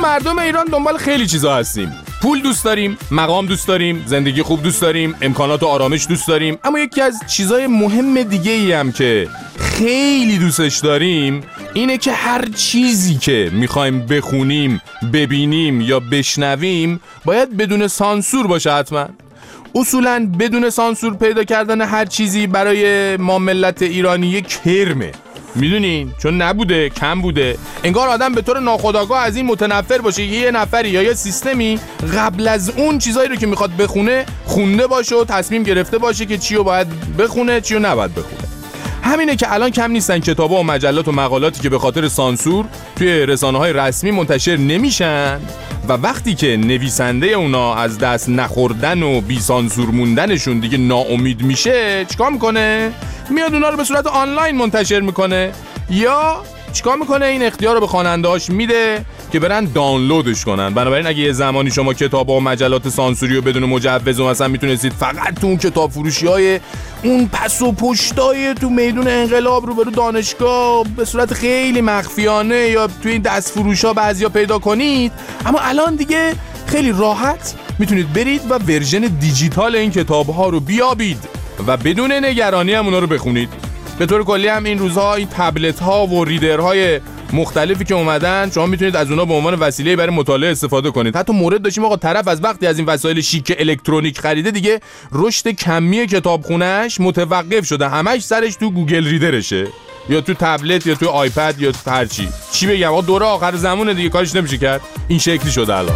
مردم ایران دنبال خیلی چیزا هستیم. پول دوست داریم، مقام دوست داریم، زندگی خوب دوست داریم، امکانات و آرامش دوست داریم، اما یکی از چیزای مهم دیگه ای هم که خیلی دوستش داریم اینه که هر چیزی که میخوایم بخونیم، ببینیم یا بشنویم باید بدون سانسور باشه. حتما اصولاً بدون سانسور پیدا کردن هر چیزی برای ما ملت ایرانی یک کرمه، میدونین؟ چون نبوده، کم بوده. انگار آدم به طور ناخودآگاه از این متنفر باشه یه نفری یا یه سیستمی قبل از اون چیزایی رو که میخواد بخونه خونده باشه و تصمیم گرفته باشه که چی رو باید بخونه، چی رو نباید بخونه. همینه که الان کم نیستن کتابا و مجلات و مقالاتی که به خاطر سانسور توی رسانه‌های رسمی منتشر نمیشن و وقتی که نویسنده اونا از دست نخوردن و بی سانسور موندنشون دیگه ناامید میشه، چیکار میکنه؟ میاد اونا رو به صورت آنلاین منتشر میکنه یا چیکار میکنه؟ این اختیار رو به خواننده‌هاش میده که برن دانلودش کنن. بنابراین اگه یه زمانی شما کتابا و مجلات سانسوری رو بدون مجوز مثلا میتونستید فقط تو اون کتاب فروشی‌های اون پس و پشتای تو میدون انقلاب رو برو دانشگاه به صورت خیلی مخفیانه یا تو این دست فروش‌ها بعضیا پیدا کنید، اما الان دیگه خیلی راحت میتونید برید و ورژن دیجیتال این کتاب‌ها رو بیابید و بدون نگرانی هم اونا رو بخونید. به طور کلی هم این روزها این تبلت ها و ریدرهای مختلفی که اومدن شما میتونید از اونها به عنوان وسیله برای مطالعه استفاده کنید. حتی مورد داشتیم آقا طرف از وقتی از این وسایل شیک الکترونیک خریده دیگه رشد کمی کتابخونه‌اش متوقف شده، همش سرش تو گوگل ریدرشه یا تو تبلت یا تو آیپد یا تو هر چی. چی بگم آقا دوره آخر زمونه دیگه، کارش نمیشه کرد. این شکلی شده الان.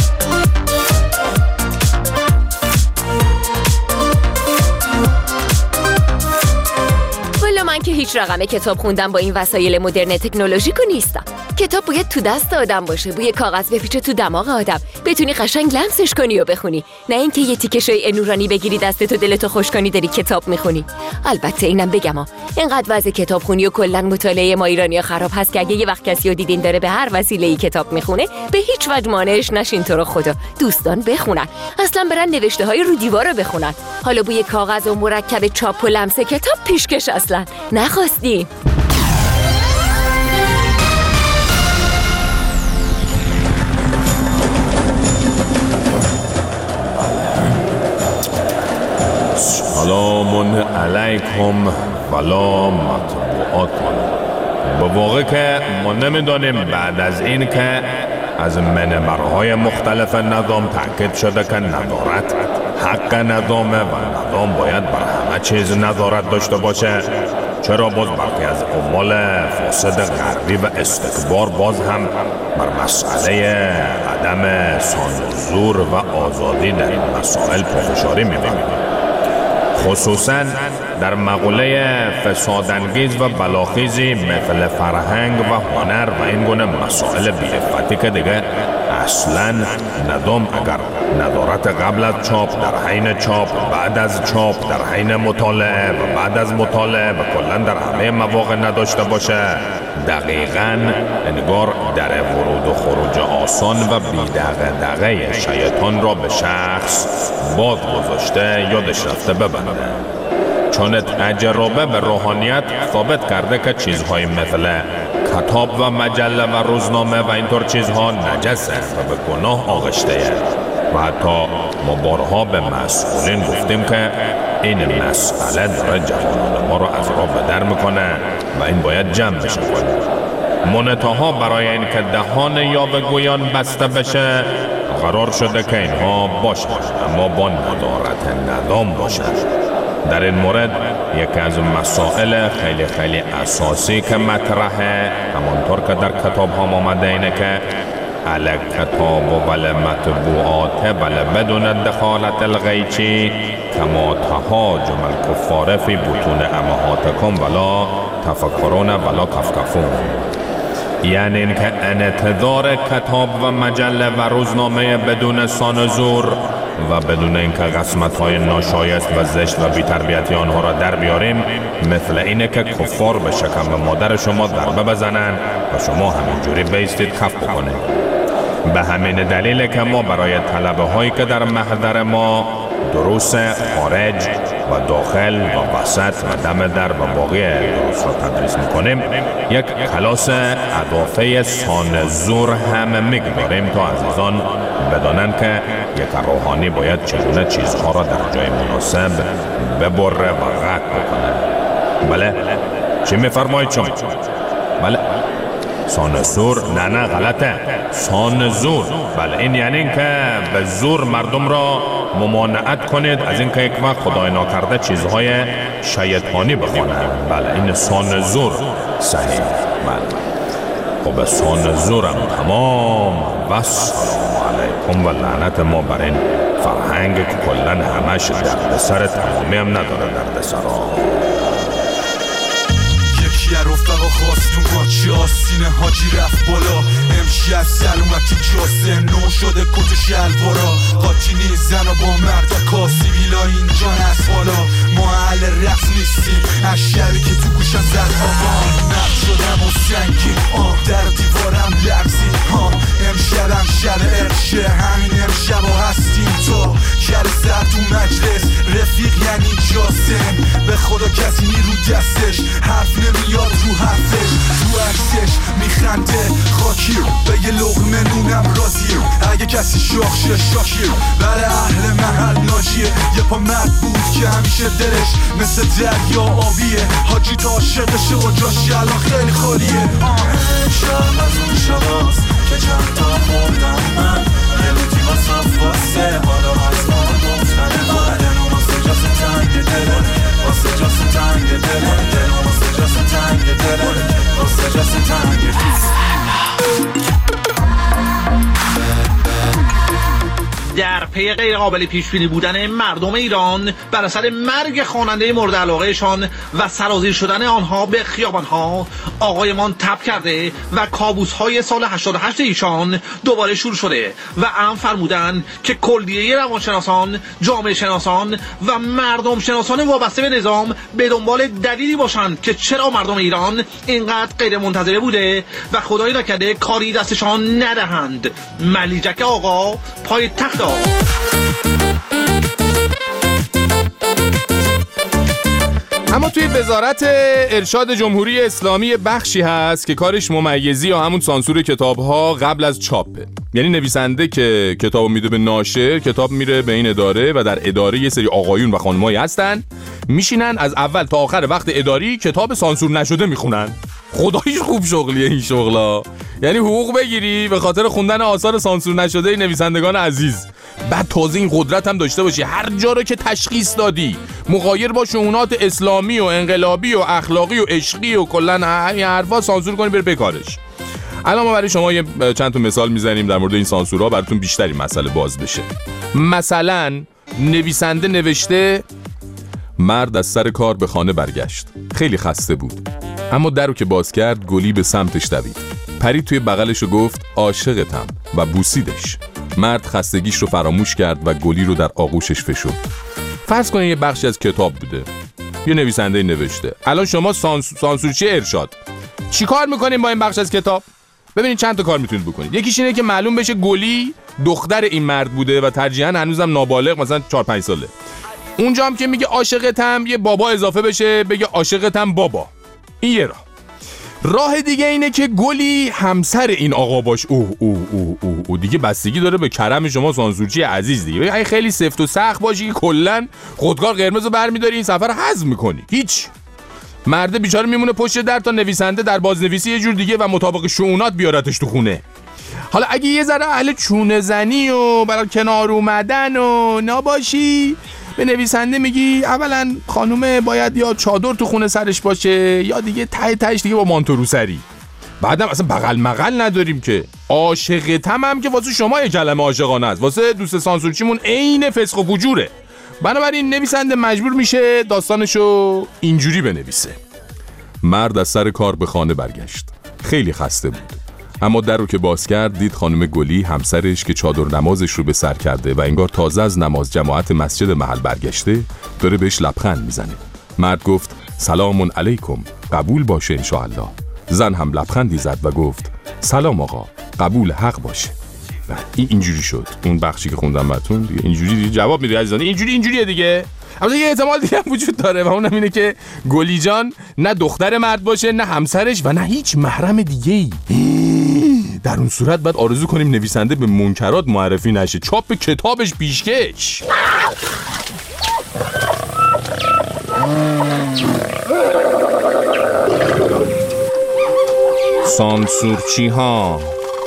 من که هیچ رقم کتاب خوندم با این وسایل مدرن تکنولوژیکو نیستم. کتاب باید تو دست آدم باشه، بوی کاغذ بپیچه تو دماغ آدم، بتونی قشنگ لمسش کنی و بخونی، نه اینکه یه تیکه شای نورانی بگیری دستتو دلتو خوش کنی داری کتاب میخونی. البته اینم بگم ها، اینقدر وضع کتابخونی و کلا مطالعه ما ایرانی‌ها خراب هست که اگه یه وقت کسی رو دیدین داره به هر وسیله‌ای کتاب میخونه، به هیچ وجه مانعش نشین. تو رو خدا دوستان بخونن، اصلا برن نوشته‌های رو دیوار رو بخونن. حالا بوی کاغذ و مرکب چاپ و لمس کتاب پیشکش اصلا نخواستیم. سلام علیکم ولا مطبوعات. به واقع که ما نمیدانیم بعد از این که از منبرهای مختلف نظام تأکید شده که ندارد حق نظامه و نظام باید بر همه چیز نظارت داشته باشه، چرا باز برخی از عوامل فاسد غربی و استکبار باز هم بر مسئله عدم سانسور و آزادی در این مسائل پافشاری می‌کنند، خصوصا در مقوله فسادانگیز و بلاخیزی مثل فرهنگ و هنر و این گونه مسائل بی‌عفتی که دیگه اصلا نظام اگر نظارت قبل از چاپ، در حین چاپ، بعد از چاپ، در حین مطالعه و بعد از مطالعه و کلا در همه مواقع نداشته باشه، دقیقاً انگار در ورود و خروج آسان و بی‌دغدغه شیطان را به شخص باز گذاشته یادش رفته ببنده. چون تجربه به روحانیت ثابت کرده که چیزهای مثل کتاب و مجله و روزنامه و اینطور چیزها نجسه و به گناه آغشته و حتی ما بارها به مسئولین گفتیم که این مسئله داره جوانان ما رو از راه به در میکنه و این باید جمع بشه کنه. منتها برای این که دهان یاوه‌گویان بسته بشه قرار شده که اینها باشن، اما با ندارت نظام باشن. در این مورد یکی از مسائل خیلی خیلی اساسی که مطرحه، همانطور که در کتاب هم آمده اینه که علی کتاب و بل مطبوعات بل بدون دخالت الغیچی کما تهاجم الکفار فی بطون امهاتکم ولا تفکرون ولا کفکفون. یعنی اینکه انتظار کتاب و مجله و روزنامه بدون سانسور و بدون اینکه قسمت‌های ناشایست و زشت و بی‌تربیتی آنها را در بیاریم مثل اینه که کفار به شکم مادر شما ضربه بزنن و شما همینجوری بیستید کف بکنید. به همین دلیل که ما برای طلبه هایی که در محضر ما دروس خارج و داخل و وسط و دم در و باقی درس را تدریس میکنیم، یک کلاس اضافه سانزور هم میگذاریم تا عزیزان بدانند که یک روحانی باید چگونه چیزها را در جای مناسب ببره و قطع بکنه. بله؟ چی میفرمایید شما؟ بله؟ سانزور؟ نه نه غلطه، سانزور. بله این یعنی این که به زور مردم را ممانعت کنید از اینکه یک وقت خدای ناکرده چیزهای شیطانی بخوانند. بله این سانزور صحیح. بله خب سانزورم تمام و سلام علیکم و لعنت ما بر این فرهنگ که کلن همش درد سر تمامی هم نداره درد سرا. یه رفقا خواستون قاچی آسینه حاجی رفت بالا، امشب سلامتی کاسه نو شده کت و شلوارا، قاطی نیست زن و با مرد کاسی ویلا اینجا نست بالا، ما اهل رفت نیستیم از شبی که تو گوشم زد آبان نفت شدم و سنگین آه در دیوارم لرزی ها، امشبم شب ارشه همین امشب هستیم تو کر سر تو مجلس رفیق یعنی جاسم، به خدا کسی نیرو دستش حرف نمیاد رو حرفش تو عکسش میخنده خاکی به یه لقمه نونم راضیه، اگه کسی شاخ شه شاکیه برای اهل محل ناجیه، یه پا مرد بود که همیشه دلش مثل دریا آبیه، حاجی تا عاشقشه و جاش الان خیلی خالیه. شب از اون شباست که چند تا خوردم من یه لوتی با صاف واسه حالا از ما گفتنه باید و واسه جاست تنگ دلم واسه جاست تنگ دلم واسه جاست تنگ دلم واسه جاست تنگ دلم. در پی غیر قابل پیش بینی بودن مردم ایران بر اثر مرگ خواننده مورد علاقهشان و سرازیر شدن آنها به خیابانها، آقایمان تب کرده و کابوس‌های سال هشتاد و هشت ایشان دوباره شروع شده و ام فرمودن که کلیه روانشناسان، جامعه شناسان و مردم شناسان وابسته به نظام به دنبال دلیلی باشند که چرا مردم ایران اینقدر غیر منتظره بوده و خدای نکرده کاری دستشان ندهند. ملیجک آقا پای تخت. اما توی وزارت ارشاد جمهوری اسلامی بخشی هست که کارش ممیزی یا همون سانسور کتاب‌ها قبل از چاپه. یعنی نویسنده که کتابو میده به ناشر، کتاب میره به این اداره و در اداره یه سری آقایون و خانمایی هستن میشینن از اول تا آخر وقت اداری کتاب سانسور نشده میخونن. خداییش خوب شغلیه این شغلا، یعنی حقوق بگیری به خاطر خوندن آثار سانسور نشده نویسندگان عزیز، بعد تازه این قدرت هم داشته باشی هر جا رو که تشخیص دادی مغایر با شؤونات اسلامی و انقلابی و اخلاقی و عشقی و کلا همین حرفا سانسور کنی بره بکارش. الان ما برای شما یه چند تا مثال میزنیم در مورد این سانسورها براتون بیشتری مسئله باز بشه. مثلا نویسنده نوشته مرد از سر کار به خانه برگشت، خیلی خسته بود، اما در رو که باز کرد گلی به سمتش دوید، پرید توی بغلش و گفت عاشقتم و بوسیدش. مرد خستگیش رو فراموش کرد و گلی رو در آغوشش فشرد. فرض کنید یه بخشی از کتاب بوده، یه نویسنده نوشته. الان شما سانس... سانسورچی ارشاد چی کار میکنیم با این بخش از کتاب؟ ببینید چند تا کار میتونید بکنید. یکیش اینه که معلوم بشه گلی دختر این مرد بوده و ترجیحاً هنوزم نابالغ، مثلا چهار پنج ساله. اونجا هم که میگه عاشقتم یه بابا اضافه بشه بگه عاشقتم بابا. این یه راه. راه دیگه اینه که گلی همسر این آقا باش. اوه اوه اوه اوه او دیگه بستگی داره به کرم شما سانسورچی عزیز دیگه. اگه خیلی سفت و سخت باشی که کلا خودکار قرمز رو برمی‌داری این سفر هضم می‌کنی، هیچ. مرده بیچاره میمونه پشت در تا نویسنده در بازنویسی یه جور دیگه و مطابق شؤونات بیارتش تو خونه. حالا اگه یه ذره اهل چونه زنی و برای کنار اومدن و نباشی، به نویسنده میگی اولا خانومه باید یا چادر تو خونه سرش باشه یا دیگه ته تهش دیگه با مانتو روسری. بعدم اصلا بغل مغل نداریم که. عاشقتم هم که واسه شما یه کلمه عاشقانه است، واسه دوست سانسورچیمون عین فسق و فجوره. بنابراین نویسنده مجبور میشه داستانشو اینجوری بنویسه. مرد از سر کار به خانه برگشت، خیلی خسته بود، اما در رو که باز کرد دید خانم گلی همسرش که چادر نمازش رو به سر کرده و انگار تازه از نماز جماعت مسجد محل برگشته داره بهش لبخند میزنه. مرد گفت سلام علیکم، قبول باشه انشاءالله. زن هم لبخندی زد و گفت سلام آقا، قبول حق باشه. این اینجوری شد. اون بخشی که خوندم براتون دیگه اینجوری دیگه جواب میدی عزیزان. اینجوری اینجوریه دیگه. اما یه احتمال دیگه هم وجود داره و اونم اینه که گلی جان نه دختر مرد باشه، نه همسرش و نه هیچ محرم دیگه‌ای. در اون صورت باید آرزو کنیم نویسنده به منکرات معرفی نشه. چاپ کتابش پیشکش. سانسورچی ها.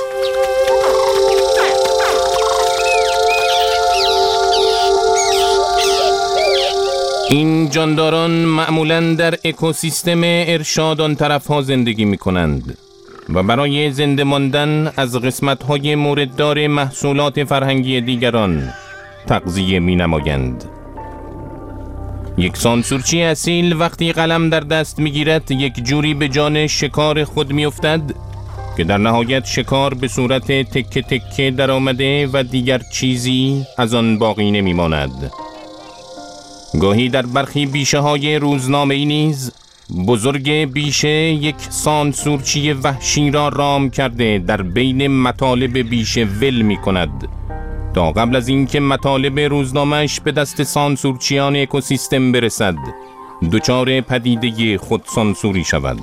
این جانداران معمولاً در اکوسیستم ارشاد آن طرف ها زندگی می کنند و برای زنده ماندن از قسمت های مورددار محصولات فرهنگی دیگران تغذیه می نمایند. یک سانسورچی اصیل وقتی قلم در دست می گیرد یک جوری به جان شکار خود می افتد که در نهایت شکار به صورت تکه تکه در آمده و دیگر چیزی از آن باقی نمی ماند. گاهی در برخی بیشه های روزنامه ای نیز بزرگ بیشه یک سانسورچی وحشی را رام کرده در بین مطالب بیشه ول می کند تا قبل از اینکه مطالب روزنامه‌اش به دست سانسورچیان اکوسیستم برسد دچار پدیده خود سانسوری شود.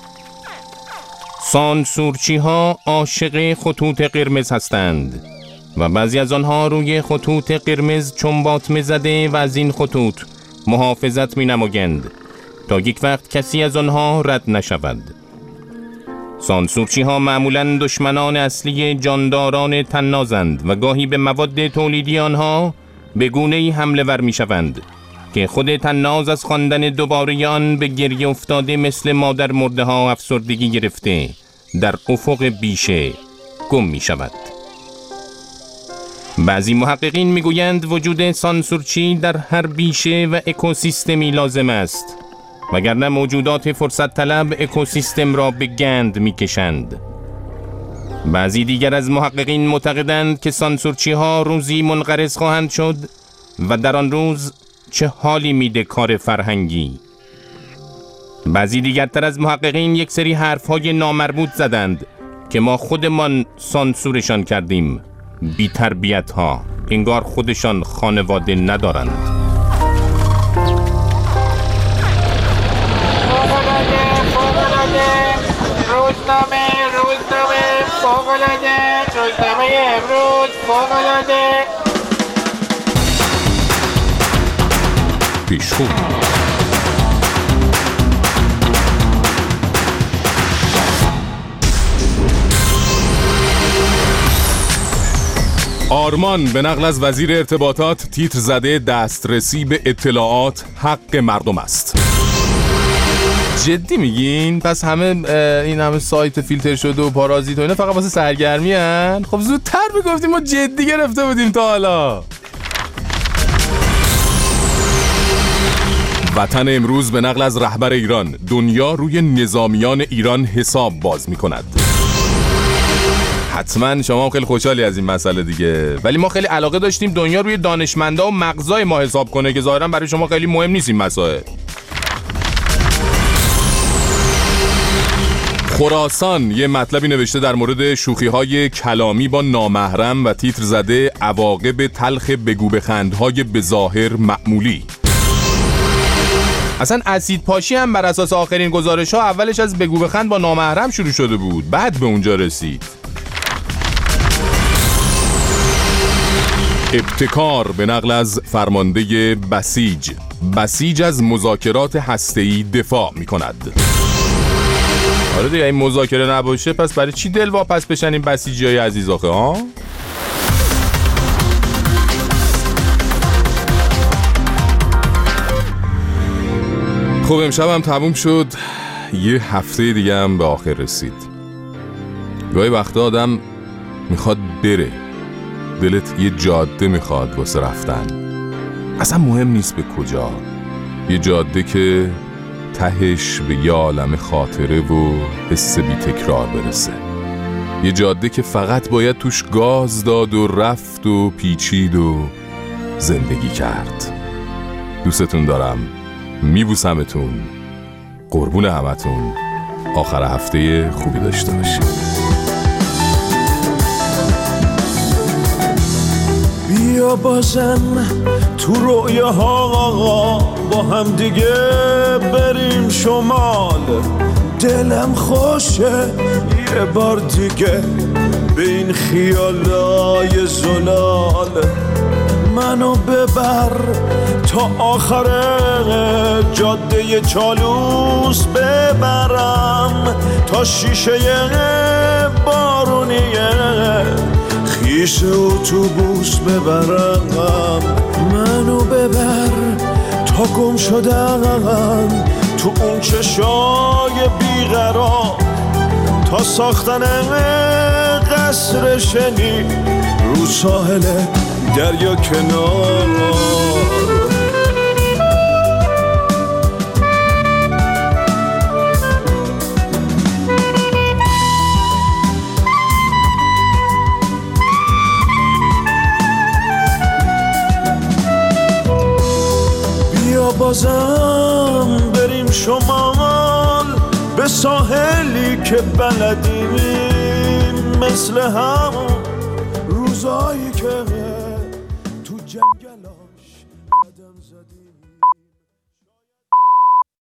سانسورچی ها عاشق خطوط قرمز هستند و بعضی از آنها روی خطوط قرمز چنباتمه زده و از این خطوط محافظت می نمایند تا یک وقت کسی از آنها رد نشود. سانسورچی ها معمولاً دشمنان اصلی جانداران طنازند و گاهی به مواد تولیدی آنها به گونه‌ای حمله ور می شوند که خود طناز از خواندن دوباره آن به گریه افتاده مثل مادر مرده ها افسردگی گرفته در افق بیشه گم می شود. بعضی محققین می گویند وجود سانسورچی در هر بیشه و اکوسیستمی لازم است وگرنه موجودات فرصت طلب اکوسیستم را به گند می کشند. بعضی دیگر از محققین معتقدند که سانسورچی ها روزی منقرض خواهند شد و در آن روز چه حالی میده کار فرهنگی. بعضی دیگرتر از محققین یک سری حرفهای نامربوط زدند که ما خودمان سانسورشان کردیم. بی تربیت ها، انگار خودشان خانواده ندارند. روزنامه روزنامه فوق‌العاده روزنامه امروز فوق‌العاده پیشخون. آرمان به نقل از وزیر ارتباطات تیتر زده دسترسی به اطلاعات حق مردم است. جدی میگین؟ پس همه این همه سایت فیلتر شده و پارازیت و اینا فقط واسه سرگرمی هن؟ خب زودتر میگفتیم ما جدی گرفته بودیم تا حالا. وطن امروز به نقل از رهبر ایران: دنیا روی نظامیان ایران حساب باز میکند. حتما شما خیلی خوشحالی از این مسئله دیگه، ولی ما خیلی علاقه داشتیم دنیا روی دانشمندا و مغزای ما حساب کنه که ظاهرا برای شما خیلی مهم نیست این مسائل. خراسان یه مطلبی نوشته در مورد شوخی‌های کلامی با نامحرم و تیتر زده عواقب تلخ بگو بخندهای بظاهر معمولی. اصلا اسید پاشی هم بر اساس آخرین گزارش‌ها اولش از بگو بخند با نامحرم شروع شده بود، بعد به اونجا رسید. ابتکار به نقل از فرمانده بسیج: بسیج از مذاکرات هسته‌ای دفاع می‌کند. آره دیگه این مذاکره نباشه پس برای چی دلواپس بشن این بسیجیای عزیز آخه ها؟ خب امشب هم تموم شد، یه هفته دیگه هم به آخر رسید. گاهی وقتا آدم میخواد بره، دلت یه جاده میخواد واسه رفتن، اصلا مهم نیست به کجا، یه جاده که تهش به یه عالم خاطره و حس بی تکرار برسه، یه جاده که فقط باید توش گاز داد و رفت و پیچید و زندگی کرد. دوستتون دارم، میبوسمتون، قربون همتون، آخر هفته خوبی داشته باشید. بیا بازم تو رویاها با هم دیگه بریم شمال. دلم خوشه یه بار دیگه به این خیالای زلال. منو ببر تا آخر جاده چالوس ببرم، تا شیشه بارونیه خیش اتوبوس ببرم. منو ببر تا گم شدم تو اون چشای بیقرار، تا ساختن قصر شنی رو ساحل دریا کنار. بیا بازم بریم شمال، به ساحلی که بلدیم مثل هم روزایی که